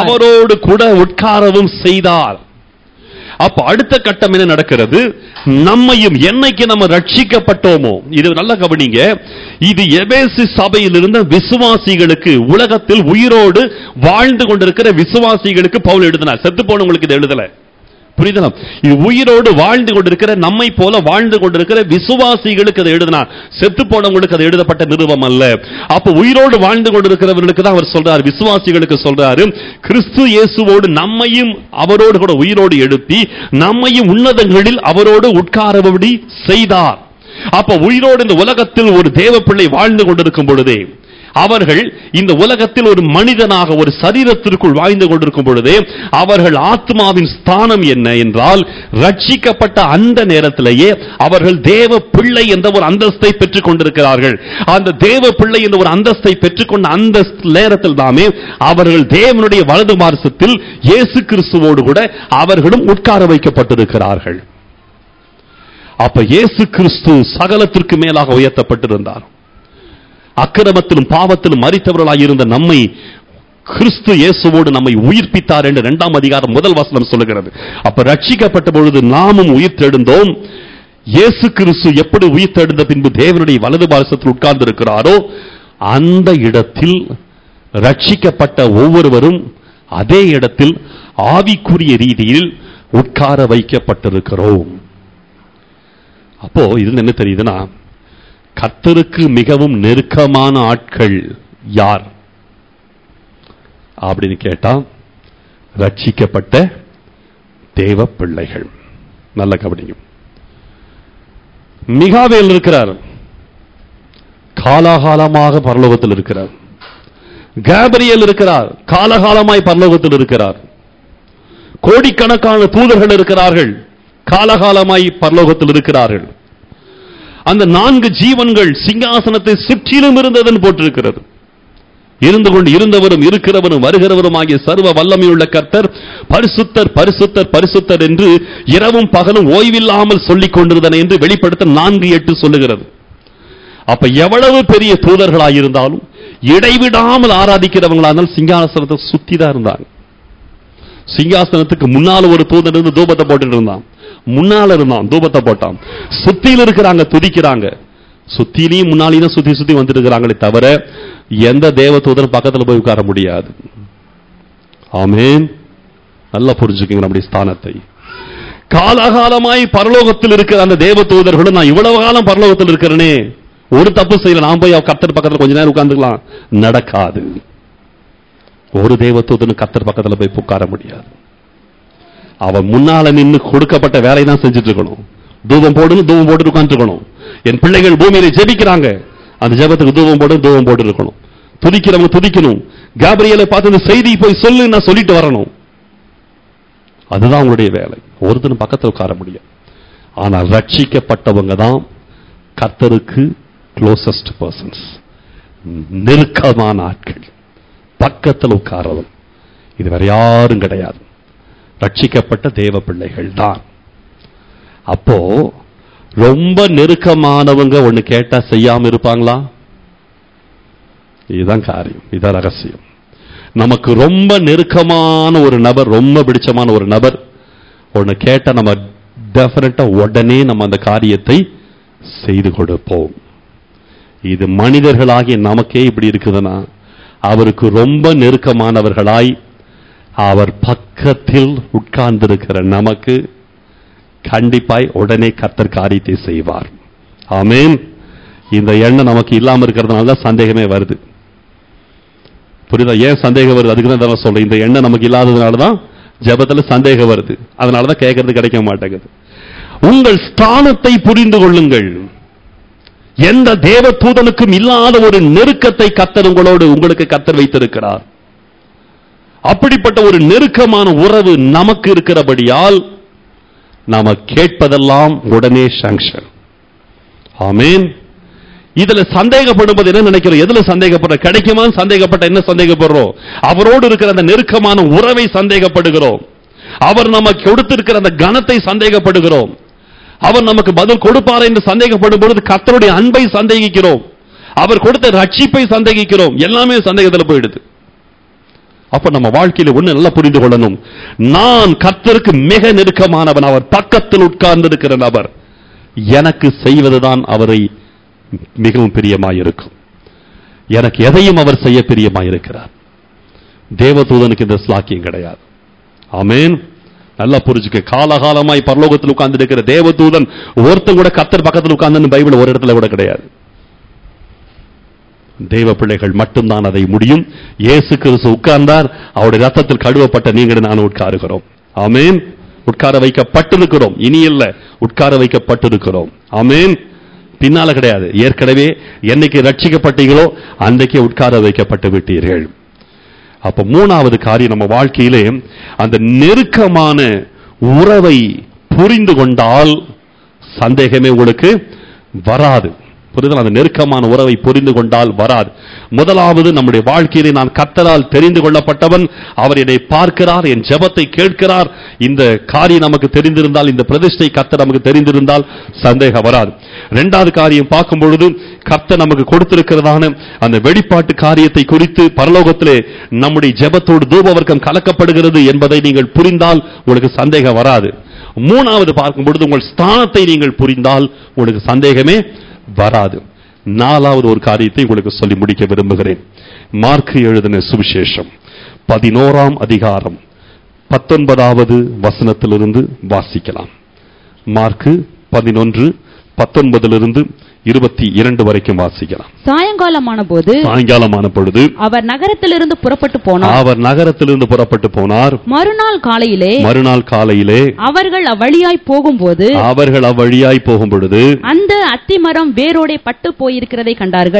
செய்தார். அப்ப அடுத்த கட்டம் என்ன நடக்கிறது? நம்மையும், என்னைக்கு நம்ம ரட்சிக்கப்பட்டோமோ, இது நல்லா கவனிங்க, இது எபேசு சபையில் இருந்த விசுவாசிகளுக்கு, உலகத்தில் உயிரோடு வாழ்ந்து கொண்டிருக்கிற விசுவாசிகளுக்கு பவுல் எழுதினார். செத்து போனவங்களுக்கு இது எழுதல. புரியுதா? இது உயிரோடு வாழ்ந்து கொண்டிருக்கிற, நம்மை போல வாழ்ந்து கொண்டிருக்கிற விசுவாசிகளுக்கு அதை எழுதினார். செத்து போனவங்களுக்கு அது எழுதப்பட்ட நிருபம் அல்ல. அப்ப உயிரோடு வாழ்ந்து கொண்டிருக்கிறவர்களுக்கு தான் அவர் சொல்றார், விசுவாசிகளுக்கு சொல்றாரு, கிறிஸ்து இயேசுவோடு நம்மையும் அவரோடு கூட உயிரோடு எழுப்பி நம்மையும் உன்னதங்களில் அவரோடு உட்காரபடி செய்தார். அப்ப உயிரோடு இந்த உலகத்தில் ஒரு தேவ பிள்ளை வாழ்ந்து கொண்டிருக்கும் பொழுதே, அவர்கள் இந்த உலகத்தில் ஒரு மனிதனாக ஒரு சரீரத்திற்குள் வாழ்ந்து கொண்டிருக்கும் பொழுதே, அவர்கள் ஆத்மாவின் ஸ்தானம் என்ன என்றால், ரட்சிக்கப்பட்ட அந்த நேரத்திலேயே அவர்கள் தேவ பிள்ளை என்ற ஒரு அந்தஸ்தை பெற்றுக் கொண்டிருக்கிறார்கள். அந்த தேவ பிள்ளை என்ற ஒரு அந்தஸ்தை பெற்றுக்கொண்ட அந்த நேரத்தில் தாமே அவர்கள் தேவனுடைய வலது பார்சத்தில் இயேசு கிறிஸ்துவோடு கூட அவர்களும் உட்கார வைக்கப்பட்டிருக்கிறார்கள். அப்ப இயேசு கிறிஸ்து சகலத்திற்கு மேலாக உயர்த்தப்பட்டிருந்தார். அக்கிரமத்திலும் பாவத்திலும் மரித்தவர்களாய் இருந்த நம்மை கிறிஸ்து இயேசுவோடு நம்மை உயிர்ப்பித்தார் என்று 2ஆம் அதிகாரம் 1 வசனம் சொல்லுகிறது. அப்ப ரட்சிக்கப்பட்ட பொழுது நாமும் உயிர்த்தெழுந்தோம். இயேசு கிறிஸ்து எப்படி உயிர்த்தெழுந்த பின்பு தேவனுடைய வலது பார்சத்தில் உட்கார்ந்து இருக்கிறாரோ, அந்த இடத்தில் ரட்சிக்கப்பட்ட ஒவ்வொருவரும் அதே இடத்தில் ஆவிக்குரிய ரீதியில் உட்கார வைக்கப்பட்டிருக்கிறோம். அப்போ இது என்ன தெரியுதுன்னா, கர்த்தருக்கு மிகவும் நெருக்கமான ஆட்கள் யார் அப்படின்னு கேட்டா, ரட்சிக்கப்பட்ட தேவ பிள்ளைகள். நல்ல கவனிங்க. மிகாவேல் இருக்கிறார், காலாகாலமாக பரலோகத்தில் இருக்கிறார். கேப்ரியேல் இருக்கிறார், காலகாலமாய் பரலோகத்தில் இருக்கிறார். கோடிக்கணக்கான தூதர்கள் இருக்கிறார்கள், காலகாலமாய் பரலோகத்தில் இருக்கிறார்கள். அந்த 4 ஜீவன்கள் சிங்காசனத்தை சுற்றிலும் இருந்ததன் போட்டிருக்கிறது. இருந்து கொண்டு இருந்தவரும் இருக்கிறவரும் வருகிறவரும் ஆகிய சர்வ வல்லமையுள்ள கர்த்தர் பரிசுத்தர் பரிசுத்தர் பரிசுத்தர் என்று இரவும் பகலும் ஓய்வில்லாமல் சொல்லிக் கொண்டிருந்தன என்று வெளிப்படுத்த 4:8 சொல்லுகிறது. அப்ப எவ்வளவு பெரிய தூதர்களாயிருந்தாலும் இடைவிடாமல் ஆராதிக்கிறவங்களானால் சிங்காசனத்தை சுத்தி தான் இருந்தாங்க. சிங்காசனத்துக்கு முன்னால ஒரு தூதன் இருந்து தூபத்தை போட்டுட்டு இருந்தான், முன்னால இருந்தான், தூபத்தை போட்டான். சுத்தியில் இருக்கிறாங்க, துதிக்கிறாங்க. சுத்திலையும் முன்னாலையும் சுத்தி சுத்தி வந்துட்டு இருக்கிறாங்களே தவிர எந்த தேவ தூதர் பக்கத்தில் போய் உட்கார முடியாது. ஆமென். நல்லா புரிஞ்சுக்கங்க நம்முடைய ஸ்தானத்தை. காலகாலமாய் பரலோகத்தில் இருக்கிற அந்த தேவ தூதர்களும், நான் இவ்வளவு காலம் பரலோகத்தில் இருக்கிறேனே, ஒரு தப்பு செய்யல, நான் போய் கர்த்தர் பக்கத்தில் கொஞ்ச நேரம் உட்கார்ந்துக்கலாம், நடக்காது. ஒரு தேவ தூதனும் கர்த்தர் பக்கத்தில் போய் உட்கார முடியாது. அவன் முன்னால நின்று கொடுக்கப்பட்ட வேலையை தான் செஞ்சுட்டு இருக்கணும். தூபம் போட்டு உட்கார்ந்து இருக்கணும். என் பிள்ளைகள் பூமியில ஜெபிக்கிறாங்க, அந்த ஜெபத்துக்கு தூபம் போட்டு இருக்கணும். துதிக்கிறவங்க துதிக்கணும். கேப்ரியேலை பார்த்து இந்த செய்தி போய் சொல்லு, நான் சொல்லிட்டு வரணும். அதுதான் அவங்களுடைய வேலை. ஒருத்தனும் பக்கத்தில் உட்கார முடியாது. ஆனால் ரட்சிக்கப்பட்டவங்க தான் கர்த்தருக்கு க்ளோசஸ்ட் பர்சன்ஸ், நெருக்கமான ஆட்கள், பக்கத்தில் உட்காரவன். இது வேற யாரும் கிடையாது, ரட்சிக்கப்பட்ட தேவ பிள்ளைகள் தான். அப்போ ரொம்ப நெருக்கமானவங்க ஒண்ணு கேட்டா செய்யாம இருப்பாங்களா? இதுதான் காரியம், இதுதான் ரகசியம். நமக்கு ரொம்ப நெருக்கமான ஒரு நபர், ரொம்ப பிடிச்சமான ஒரு நபர் ஒண்ணு கேட்டா நம்ம டெஃபினட்டா உடனே நம்ம அந்த காரியத்தை செய்து கொடுப்போம். இது மனிதர்களாகிய நமக்கே இப்படி இருக்குதுன்னா, அவருக்கு ரொம்ப நெருக்கமானவர்களாய் அவர் பக்கத்தில் உட்கார்ந்திருக்கிற நமக்கு கண்டிப்பாய் உடனே கர்த்தர் காரியத்தை செய்வார். ஆமென். இந்த எண்ணம் நமக்கு இல்லாம இருக்கிறதுனால தான் சந்தேகமே வருது. புரியுதா? ஏன் சந்தேகம் வருது? அதுக்கு தான் சொல்றேன். இந்த எண்ணம் நமக்கு இல்லாததுனால தான் ஜெபத்துல சந்தேகம் வருது. அதனால தான் கேட்கறது கிடைக்க மாட்டேங்குது. உங்கள் ஸ்தானத்தை புரிந்து கொள்ளுங்கள். எந்த தேவ தூதனுக்கும் இல்லாத ஒரு நெருக்கத்தை கர்த்தர் உங்களுக்கு கர்த்தர் வைத்திருக்கிறார். அப்படிப்பட்ட ஒரு நெருக்கமான உறவு நமக்கு இருக்கிறபடியால் நாம கேட்பதெல்லாம் உடனே சாங்ஷன். ஆமென். இதுல சந்தேகப்படுவது என்ன நினைக்கிறோம்? எதுல சந்தேகப்படுற? கிடைக்குமான்னு சந்தேகப்பட்ட என்ன சந்தேகப்படுறோம்? அவரோடு இருக்கிற அந்த நெருக்கமான உறவை சந்தேகப்படுகிறோம். அவர் நமக்கு கொடுத்திருக்கிற அந்த கனத்தை சந்தேகப்படுகிறோம். அவர் நமக்கு பதில் கொடுப்பார் என்று சந்தேகப்படும் பொழுது கர்த்தருடைய அன்பை சந்தேகிக்கிறோம். அவர் கொடுத்த ரட்சிப்பை சந்தேகிக்கிறோம். எல்லாமே சந்தேகத்தில் போயிடுது. அப்ப நம்ம வாழ்க்கையில ஒண்ணு நல்லா புரிந்து கொள்ளணும். நான் கர்த்தருக்கு மிக நெருக்கமானவன். அவர் பக்கத்தில் உட்கார்ந்து இருக்கிற நபர். எனக்கு செய்வதுதான் அவரை மிகவும் பிரியமாயிருக்கும். எனக்கு எதையும் அவர் செய்ய பிரியமாயிருக்கிறார். தேவதூதனுக்கு இந்த ஸ்லாக்கியம் கிடையாது. ஆமென். நல்லா புரிஞ்சுக்க. காலகாலமாய் பரலோகத்தில் உட்கார்ந்து இருக்கிற தேவதூதன் ஒருத்தன் கூட கர்த்தர் பக்கத்தில் உட்கார்ந்து பைபிள் ஒரு இடத்துல கூட கிடையாது. தேவ பிள்ளைகள் மட்டும்தான் அதை முடியும். இயேசு கிறிஸ்து உட்கார்ந்தார். அவருடைய ரத்தத்தில் கழுவப்பட்ட நீங்கள் நான் உட்காருகிறோம். ஆமென். உட்கார வைக்கப்பட்டிருக்கிறோம். இனி இல்ல, உட்கார வைக்கப்பட்டிருக்கிறோம். ஆமென். பின்னால கிடையாது. ஏற்கனவே என்னைக்கு ரட்சிக்கப்பட்டீங்களோ அன்றைக்கே உட்கார வைக்கப்பட்டு விட்டீர்கள். அப்ப மூணாவது காரியம், நம்ம வாழ்க்கையிலே அந்த நெருக்கமான உறவை புரிந்து கொண்டால் சந்தேகமே உங்களுக்கு வராது. புரிதல்? அந்த நெருக்கமான உறவை புரிந்து கொண்டால் வராது. முதலாவது, நம்முடைய வாழ்க்கையிலே நான் கர்த்தரால் தெரிந்து கொள்ளப்பட்டவன், அவர் என்னை பார்க்கிறார், என் ஜெபத்தை கேட்கிறார். இந்த காரியம் நமக்கு தெரிந்திருந்தால், இந்த பிரதிஷ்டை கர்த்தர் நமக்கு தெரிந்திருந்தால் சந்தேகம் வராது. இரண்டாவது காரியம் பார்க்கும் பொழுது, கர்த்தர் நமக்கு கொடுத்திருக்கிறதான அந்த வெளிப்பாட்டு காரியத்தை குறித்து பரலோகத்திலே நம்முடைய ஜெபத்தோடு தூபவர்க்கம் கலக்கப்படுகிறது என்பதை நீங்கள் புரிந்தால் உங்களுக்கு சந்தேகம் வராது. மூணாவது பார்க்கும் பொழுது, உங்கள் ஸ்தானத்தை நீங்கள் புரிந்தால் உங்களுக்கு சந்தேகமே வராது. நாலாவது ஒரு காரியத்தை உங்களுக்கு சொல்லி முடிக்க விரும்புகிறேன். மார்க்கு எழுதின சுவிசேஷம் 11ஆம் அதிகாரம் 19வது வசனத்திலிருந்து வாசிக்கலாம். மார்க்கு 11:19 22 வரைக்கும் வாசிக்கலாம். சாயங்காலமான பொழுது அவர் நகரத்திலிருந்து புறப்பட்டு போனார். மறுநாள் காலையிலே அவர்கள் அவ்வழியாய் போகும்பொழுது அந்த அத்திமரம் வேரோடே பட்டு போயிருக்கிறதை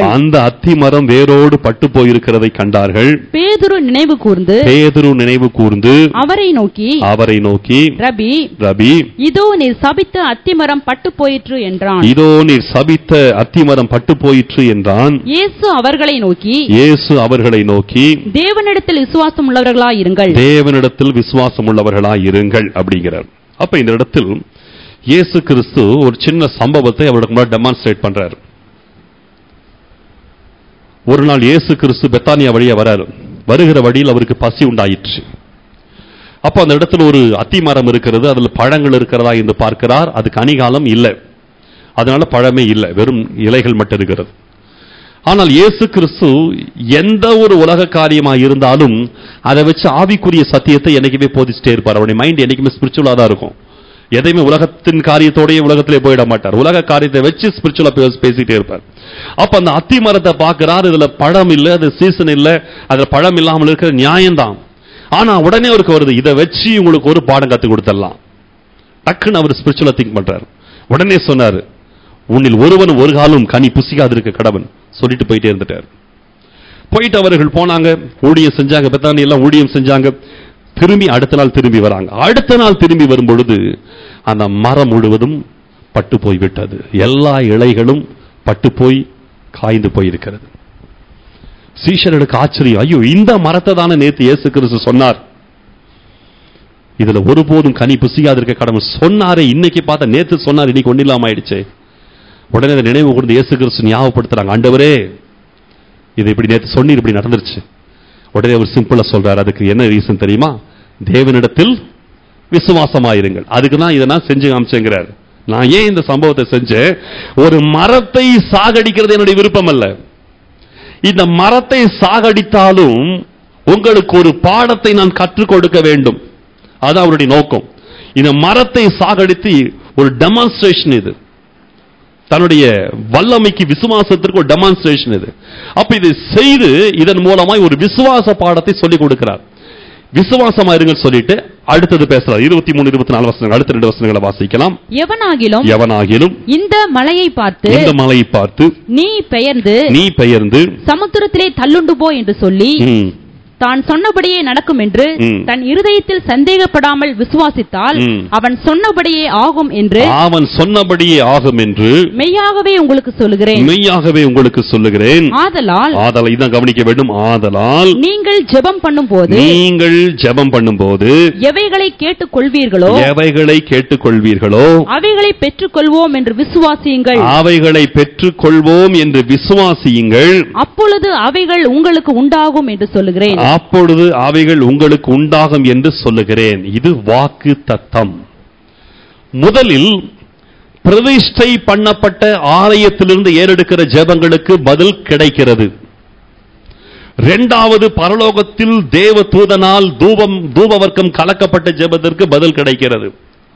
கண்டார்கள். பேதுரு நினைவு கூர்ந்து அவரை நோக்கி ரபி, இதோ நீர் சபித்த அத்திமரம் பட்டு போயிற்று என்றான். இயேசு அவர்களை நோக்கி தேவனிடத்தில் விசுவாசம் உள்ளவர்களாய் இருங்கள் அப்படிங்கிறார். அப்ப இந்த இடத்தில் இயேசு கிறிஸ்து ஒரு சின்ன சம்பவத்தை அவருக்கு முன்னாடி டெமான்ஸ்ட்ரேட் பண்றார். ஒரு நாள் இயேசு கிறிஸ்து பெத்தானியா வழியா வருகிற வழியில் அவருக்கு பசி உண்டாயிற்று. அப்ப அந்த இடத்துல ஒரு அத்தி மரம் இருக்கிறது. அதுல பழங்கள் இருக்கிறதா என்று பார்க்கிறார். அது கனிகாலம் இல்லை, அதனால பழமே இல்லை, வெறும் இலைகள் மட்டும் இருக்கிறது. ஆனால் இயேசு கிறிஸ்து எந்த ஒரு உலக காரியமாக இருந்தாலும் அதை வச்சு ஆவிக்குரிய சத்தியத்தை என்னைக்குமே போதிச்சுட்டே இருப்பார். அவருடைய மைண்ட் என்னைக்குமே ஸ்பிரிச்சுவலா தான் இருக்கும். எதையுமே உலகத்தின் காரியத்தோடய உலகத்திலே போயிட மாட்டார். உலக காரியத்தை வச்சு ஸ்பிரிச்சுவலா பேசிட்டே இருப்பார். அப்ப அந்த அத்தி மரத்தை பார்க்கிறார். இதுல பழம் இல்லை, அது சீசன் இல்லை, அதுல பழம் இல்லாமல் இருக்கிற நியாயம்தான். ஆனா உடனே அவருக்கு வருது, இதை வச்சு உங்களுக்கு ஒரு பாடம் கத்து கொடுத்துடலாம். டக்குன்னு அவர் ஸ்பிரிச்சுவலா திங்க் பண்றாரு. உடனே சொன்னாரு, உன்னில் ஒருவன் ஒரு காலம் கனி புசிக்காதிருக்க கடவன் சொல்லிட்டு போயிட்டே இருந்துட்டார். போயிட்டு அவர்கள் போனாங்க, ஊழியம் செஞ்சாங்க, பெத்தானி எல்லாம் ஊழியம் செஞ்சாங்க. திரும்பி அடுத்த நாள் திரும்பி வராங்க. அடுத்த நாள் திரும்பி வரும் பொழுது அந்த மரம் முழுவதும் பட்டு போய் விட்டது. எல்லா இலைகளும் பட்டு போய் காய்ந்து போயிருக்கிறது. சீஷர்களுக்கு ஆச்சரியம், ஐயோ, இந்த மரத்தை தானே நேற்று இயேசு கிறிஸ்து சொன்னார், இதுல ஒருபோதும் கனி புசிக்காதிருக்க கடவுள் சொன்னாரே, இன்னைக்கு பார்த்தா நேற்று சொன்னார், இன்னைக்கு ஒன்னும் இல்லாம ஆயிடுச்சு. உடனே அதை நினைவு கூர்ந்து இயேசு கிறிஸ்து ஞாபகப்படுத்துறாங்க, ஆண்டவரே இது இப்படி நேற்று சொன்னீர், இப்படி நடந்துருச்சு. உடனே அவர் சிம்பிளா சொல்றாரு, அதுக்கு என்ன ரீசன் தெரியுமா? தேவனிடத்தில் விசுவாசமாயிருங்கள். அதுக்கு தான் இதை நான் செஞ்சு காமிச்சேங்கிறார். நான் ஏன் இந்த சம்பவத்தை செஞ்சேன்? ஒரு மரத்தை சாகடிக்கிறது என்னுடைய விருப்பம் அல்ல. இந்த மரத்தை சாகடித்தாலும் உங்களுக்கு ஒரு பாடத்தை நான் கற்றுக் கொடுக்க வேண்டும், அது அவருடைய நோக்கம். இந்த மரத்தை சாகடித்து ஒரு டெமான்ஸ்ட்ரேஷன், இது தன்னுடைய வல்லமைக்கு விசுவாசத்திற்கு ஒரு டெமான்ஸ்ட்ரேஷன் இது. அப்ப இதை செய்து இதன் மூலமாய் ஒரு விசுவாச பாடத்தை சொல்லிக் கொடுக்கிறார். விசுவாசமா இருங்க சொல்லிட்டு அடுத்தது பேசுறார். 23, 24 வசனங்கள், அடுத்த 2 வசனங்களை வாசிக்கலாம். எவனாகிலும் இந்த மலையை பார்த்து நீ பெயர்ந்து சமுத்திரத்திலே தள்ளுண்டு போ என்று சொல்லி தான் சொன்னபடியே நடக்கும் என்று தன் இருதயத்தில் சந்தேகப்படாமல் விசுவாசித்தால் அவன் சொன்னபடியே ஆகும் என்று மெய்யாகவே உங்களுக்கு சொல்லுகிறேன். ஆதலால் இதான் கவனிக்க வேண்டும். ஆதலால் நீங்கள் ஜெபம் பண்ணும்போது எவைகளை கேட்டுக்கொள்வீர்களோ அவைகளை பெற்றுக்கொள்வோம் என்று விசுவாசியுங்கள். அப்பொழுது அவைகள் உங்களுக்கு உண்டாகும் என்று சொல்லுகிறேன். இது வாக்கு தத்தம். முதலில் பிரதிஷ்டை பண்ணப்பட்ட ஆலயத்திலிருந்து ஏறெடுக்கிற ஜெபங்களுக்கு பதில் கிடைக்கிறது. இரண்டாவது, பரலோகத்தில் தேவ தூதனால் தூபவர்க்கம் கலக்கப்பட்ட ஜெபத்திற்கு பதில் கிடைக்கிறது.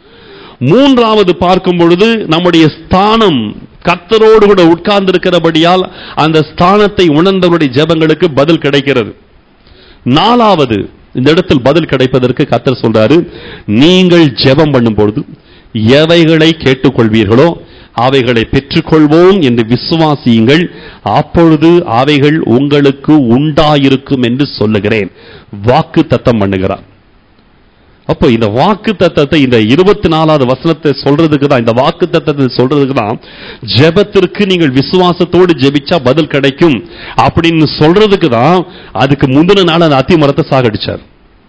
மூன்றாவது பார்க்கும் பொழுது நம்முடைய ஸ்தானம் கர்த்தரோடு கூட உட்கார்ந்து இருக்கிறபடியால் அந்த ஸ்தானத்தை உணர்ந்தவருடைய ஜெபங்களுக்கு பதில் கிடைக்கிறது. நாலாவது, இந்த இடத்தில் பதில் கிடைப்பதற்கு கர்த்தர் சொல்றாரு, நீங்கள் ஜெபம் பண்ணும் பொழுது எவைகளை கேட்டுக்கொள்வீர்களோ அவைகளை பெற்றுக்கொள்வோம் என்று விசுவாசியுங்கள், அப்பொழுது அவைகள் உங்களுக்கு உண்டாயிருக்கும் என்று சொல்லுகிறேன். வாக்கு தத்தம் பண்ணுகிறார். அப்போ இந்த வாக்கு தத்தத்தை, இந்த 24வது வசனத்தை சொல்றதுக்கு தான், இந்த வாக்கு தத்தத்தை சொல்றதுக்கு தான், ஜெபத்திற்கு நீங்கள் விசுவாசத்தோடு ஜெபிச்சா பதில் கிடைக்கும் அப்படின்னு சொல்றதுக்கு தான் அதுக்கு முந்தின நாள் அந்த அத்தி மரத்தை சாகடிச்சார்.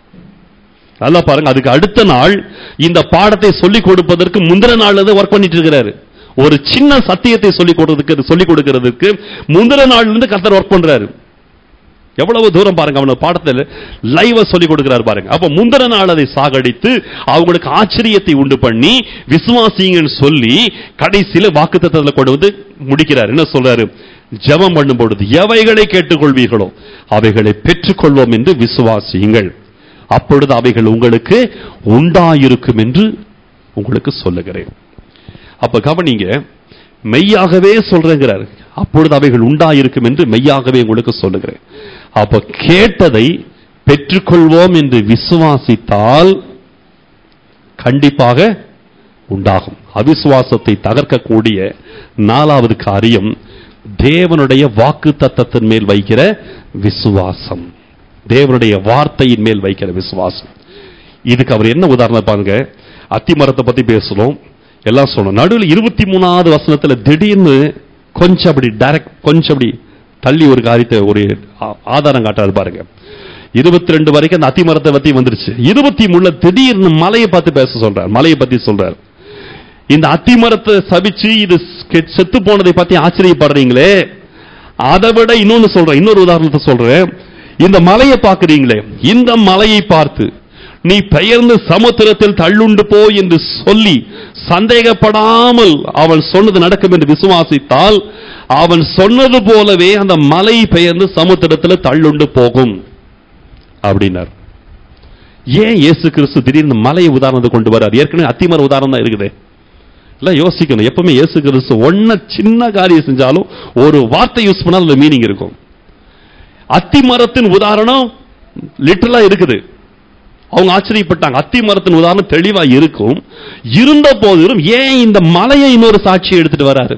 நல்லா பாருங்க, அதுக்கு அடுத்த நாள் இந்த பாடத்தை சொல்லிக் கொடுப்பதற்கு முந்தின நாள் ஒர்க் பண்ணிட்டு இருக்கிறாரு. ஒரு சின்ன சத்தியத்தை சொல்லிக் கொடுக்கிறதுக்கு முந்தின நாள்ல இருந்து கர்த்தர் ஒர்க் பண்றாரு. எவ்வளவு தூரம் பாருங்க, அவன பாடத்தில் லைவா சொல்லிக் கொடுக்கிறார் பாருங்க. அப்ப முந்தின நாள் அதை சாகடித்து அவங்களுக்கு ஆச்சரியத்தை உண்டு பண்ணி விசுவாசிங்கன்னு சொல்லி கடைசியில வாக்குத்தத்தத்தில் கொண்டு வந்து முடிக்கிறார். என்ன சொல்றாரு? ஜெபம் பண்ணும் பொழுது எவைகளை கேட்டுக்கொள்வீர்களோ அவைகளை பெற்றுக்கொள்வோம் என்று விசுவாசியுங்கள், அப்பொழுது அவைகள் உங்களுக்கு உண்டாயிருக்கும் என்று உங்களுக்கு சொல்லுகிறேன். அப்ப கவனிங்க, மெய்யாகவே சொல்றேங்கிறார். அப்பொழுது அவைகள் உண்டாயிருக்கும் என்று மெய்யாகவே உங்களுக்கு சொல்லுகிறேன். அப்ப கேட்டதை பெற்றுக்கொள்வோம் என்று விசுவாசித்தால் கண்டிப்பாக உண்டாகும். அவிசுவாசத்தை தகர்க்கக்கூடிய நாலாவது காரியம் தேவனுடைய வாக்கு தத்தத்தின் மேல் வைக்கிற விசுவாசம், தேவனுடைய வார்த்தையின் மேல் வைக்கிற விசுவாசம். இதுக்கு அவர் என்ன உதாரணம் பாருங்க. அத்திமரத்தை பத்தி பேசணும், எல்லாம் சொல்லணும். நடுவில் 23வது வசனத்துல திடீர்னு கொஞ்சம் அப்படி டைரக்ட், கொஞ்சம் அப்படி தள்ளி ஒரு காரியத்தை, ஒரு ஆதாரம் காட்டாது பாருங்க. 22 வரைக்கும் அந்த அத்திமரத்தை பத்தி வந்துருச்சு. 23 திடீர்னு மலையை பார்த்து பேச சொல்றார், மலையை பத்தி சொல்றார். இந்த அத்திமரத்தை சபிச்சு இது செத்து போனதை பத்தி ஆச்சரியப்படுறீங்களே, அதை விட இன்னொன்னு சொல்றேன், இன்னொரு உதாரணத்தை சொல்றேன். இந்த மலையை பார்க்கிறீங்களே, இந்த மலையை பார்த்து நீ பெயர்ந்து சமுத்திரத்தில் தள்ளுண்டு போ என்று சொல்லி சந்தேகப்படாமல் அவன் சொன்னது நடக்கும் என்று விசுவாசித்தால் அவன் சொன்னது போலவே அந்த மலை பெயர்ந்து சமுத்திரத்தில் தள்ளுண்டு போகும் அப்படின்னார். ஏன் இயேசு கிறிஸ்து திடீர்னு மலையை உதாரணத்தை கொண்டு வரார்? ஏற்கனவே அத்திமர உதாரணம் தான் இருக்குது. எல்லாம் யோசிக்கணும். எப்பவுமே இயேசு கிறிஸ்து ஒன்ன சின்ன காரியம் செஞ்சாலும் ஒரு வார்த்தை யூஸ் பண்ணால் அதுல மீனிங் இருக்கும். அத்திமரத்தின் உதாரணம் லிட்டரலா இருக்குது. அவங்க ஆச்சரியப்பட்டாங்க. அத்திமரத்தின் உதாரணம் தெளிவா இருக்கும். இருந்த போதிலும் ஏன் இந்த மலையை இன்னொரு சாட்சியை எடுத்துட்டு வராரு?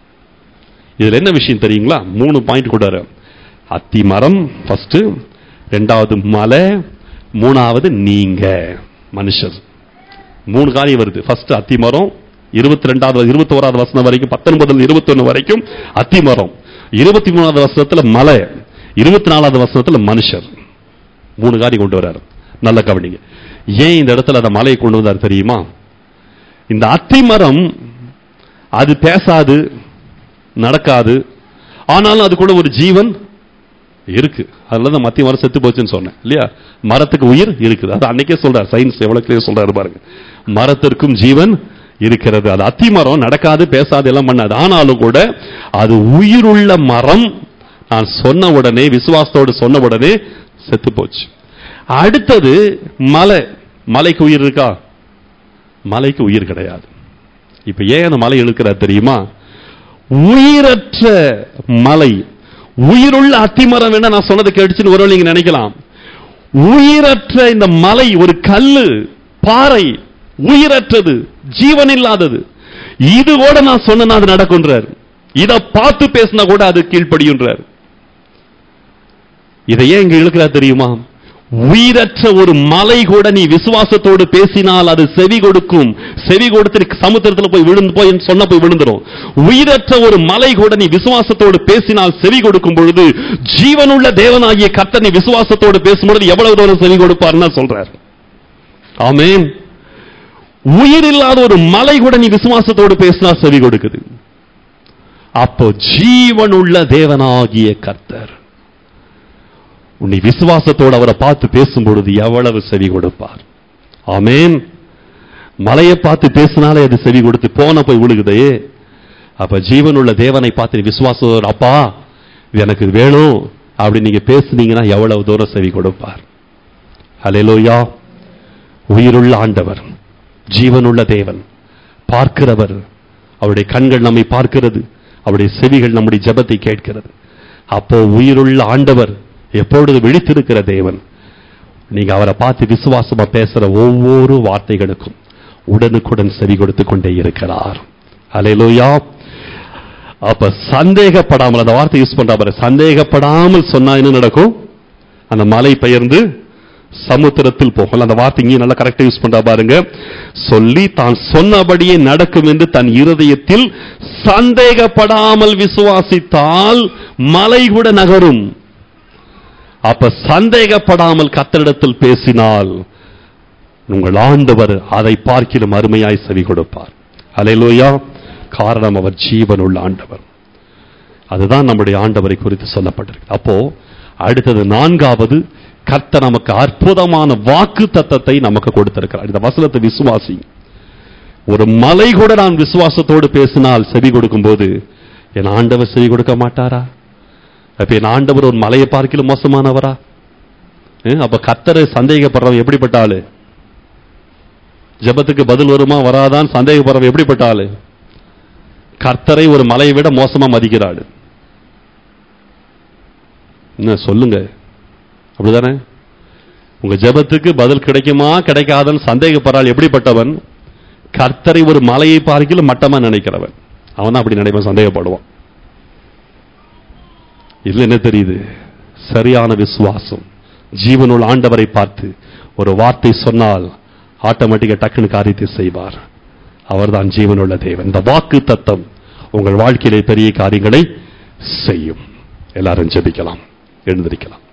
இதுல என்ன விஷயம் தெரியுங்களா? 3 பாயிண்ட் கொடுறாரு. அத்திமரம் ஃபர்ஸ்ட், ரெண்டாவது மலை, மூணாவது நீங்க மனுஷர். 3 காரியம் வருது. ஃபர்ஸ்ட் அத்திமரம், 21வது வசனம் வரைக்கும், 19 21 வரைக்கும் அத்திமரம், 23வது வசனத்துல மலை, 24வது வசனத்துல மனுஷர். 3 காரியம் கொண்டு வராரு. நல்ல கவனிங்க. ஏன் இந்த இடத்துல அந்த மலையை கொண்டு வந்தார் தெரியுமா? இந்த அத்திமரம் அது பேசாது, நடக்காது, ஆனாலும் அதுக்குள்ள ஒரு ஜீவன் இருக்கு. அதுலதான் மத்திய மரம் செத்து போச்சுன்னு சொன்னேன் இல்லையா? மரத்துக்கு உயிர் இருக்குது. அது அன்னைக்கே சொல்றாரு. சயின்ஸ் எவ்வளவு கிளியர் சொல்றாரு பாருங்க. மரத்திற்கும் ஜீவன் இருக்கிறது. அது அத்திமரம் நடக்காது, பேசாது, எல்லாம் பண்ணாது, ஆனாலும் கூட அது உயிருள்ள மரம். நான் சொன்ன உடனே, விசுவாசத்தோடு சொன்ன உடனே செத்து போச்சு. அடுத்தது மலை. மலைக்கு உயிர் இருக்கா? மலைக்கு உயிர் கிடையாது. இப்ப ஏன் அந்த மலை இழுக்கிறார் தெரியுமா? உயிரற்ற மலை, உயிருள்ள அத்திமரம் வேணா நான் சொன்னதை கேட்டுச்சுன்னு ஒருவேளை நீங்க நினைக்கலாம். உயிரற்ற இந்த மலை ஒரு கல்லு, பாறை, உயிரற்றது, ஜீவன் இல்லாதது. இது கூட நான் சொன்ன அது நடக்கும்ன்றார். இதை பார்த்து பேசினா கூட அது கீழ்ப்படியுன்றார். இதை ஏன் இங்க இழுக்கிறா தெரியுமா? உயிரற்ற ஒரு மலை கூட நீ விசுவாசத்தோடு பேசினால் அது செவி கொடுக்கும். செவி கொடுத்து சமுத்திரத்தில் போய் விழுந்து போய் சொன்ன போய் விழுந்துரும். உயிரற்ற ஒரு மலை கூட நீ விசுவாசத்தோடு பேசினால் செவி கொடுக்கும் பொழுது, ஜீவனுள்ள தேவனாகிய கர்த்தர் நீ விசுவாசத்தோடு பேசும்பொழுது எவ்வளவு தூரம் செவி கொடுப்பார்னு சொல்றார். ஆமென். உயிர் இல்லாத ஒரு மலை கூட நீ விசுவாசத்தோடு பேசினா செவி கொடுக்குது. அப்போ ஜீவனுள்ள தேவனாகிய கர்த்தர் உன்னை விசுவாசத்தோடு அவரை பார்த்து பேசும்பொழுது எவ்வளவு செவி கொடுப்பார். ஆமென். மலையை பார்த்து பேசினாலே அது செவி கொடுத்து போன போய் விழுகுதே. அப்ப ஜீவனுள்ள தேவனை பார்த்து விசுவாசத்தோடு, அப்பா இது எனக்கு வேணும் அப்படி நீங்க பேசுனீங்கன்னா எவ்வளவு தூரம் செவி கொடுப்பார். அல்லேலூயா. உயிருள்ள ஆண்டவர், ஜீவனுள்ள தேவன், பார்க்கிறவர். அவருடைய கண்கள் நம்மை பார்க்கிறது, அவருடைய செவிகள் நம்முடைய ஜெபத்தை கேட்கிறது. அப்போ உயிருள்ள ஆண்டவர், எப்பொழுது விழித்திருக்கிற தேவன், நீங்க அவரை பார்த்து விசுவாசமா பேசுற ஒவ்வொரு வார்த்தைகளுக்கும் உடனுக்குடன் செவி கொடுத்து கொண்டே இருக்கிறார். அல்லேலூயா. அப்ப சந்தேகப்படாமல், அந்த வார்த்தை யூஸ் பண்ற, சந்தேகப்படாமல் சொன்னா என்ன நடக்கும்? அந்த மலை பெயர்ந்து சமுத்திரத்தில் போகல. அந்த வார்த்தை இங்கே நல்லா கரெக்டா யூஸ் பண்றா பாருங்க. சொல்லி தான் சொன்னபடியே நடக்கும் என்று தன் இருதயத்தில் சந்தேகப்படாமல் விசுவாசித்தால் மலை கூட நகரும். அப்ப சந்தேகப்படாமல் கர்த்தரிடத்தில் பேசினால் உங்கள் ஆண்டவர் அதை பார்க்கிலும் அருமையாய் செவி கொடுப்பார். அல்லேலூயா. காரணம் அவர் ஜீவனுள்ள ஆண்டவர். அதுதான் நம்முடைய ஆண்டவரை குறித்து சொல்லப்பட்டிருக்கு. அப்போ அடுத்தது நான்காவது, கர்த்தர் நமக்கு அற்புதமான வாக்கு தத்தத்தை நமக்கு கொடுத்திருக்கிறார். இந்த வசனத்தை விசுவாசி. ஒரு மலை கூட நான் விசுவாசத்தோடு பேசினால் செவி கொடுக்கும் போது என் ஆண்டவர் செவி கொடுக்க மாட்டாரா? அப்ப என் ஆண்டவர் ஒரு மலையை பார்க்கிலும் மோசமானவரா? அப்ப கர்த்தரை சந்தேகப்படுறவன் எப்படிப்பட்ட ஆளு? ஜெபத்துக்கு பதில் வருமா வராதான் சந்தேகப்படுறவன் எப்படிப்பட்ட ஆளு? கர்த்தரை ஒரு மலையை விட மோசமா மதிக்கிறாள். என்ன சொல்லுங்க, அப்படிதானே? உங்க ஜெபத்துக்கு பதில் கிடைக்குமா கிடைக்காதன்னு சந்தேகப்படுறாள் எப்படிப்பட்டவன்? கர்த்தரை ஒரு மலையை பார்க்கிலும் மட்டமா நினைக்கிறவன். அவன் தான் அப்படி நினைப்பான், சந்தேகப்படுவான். இதுல என்ன தெரியுது? சரியான விசுவாசம். ஜீவனுள்ள ஆண்டவரை பார்த்து ஒரு வார்த்தை சொன்னால் ஆட்டோமேட்டிக்கா டக்குனு காரியத்தை செய்வார். அவர்தான் ஜீவனுள்ள தேவன். இந்த வாக்கு தத்தம் உங்கள் வாழ்க்கையிலே பெரிய காரியங்களை செய்யும். எல்லாரும் ஜெபிக்கலாம், எழுந்திருக்கலாம்.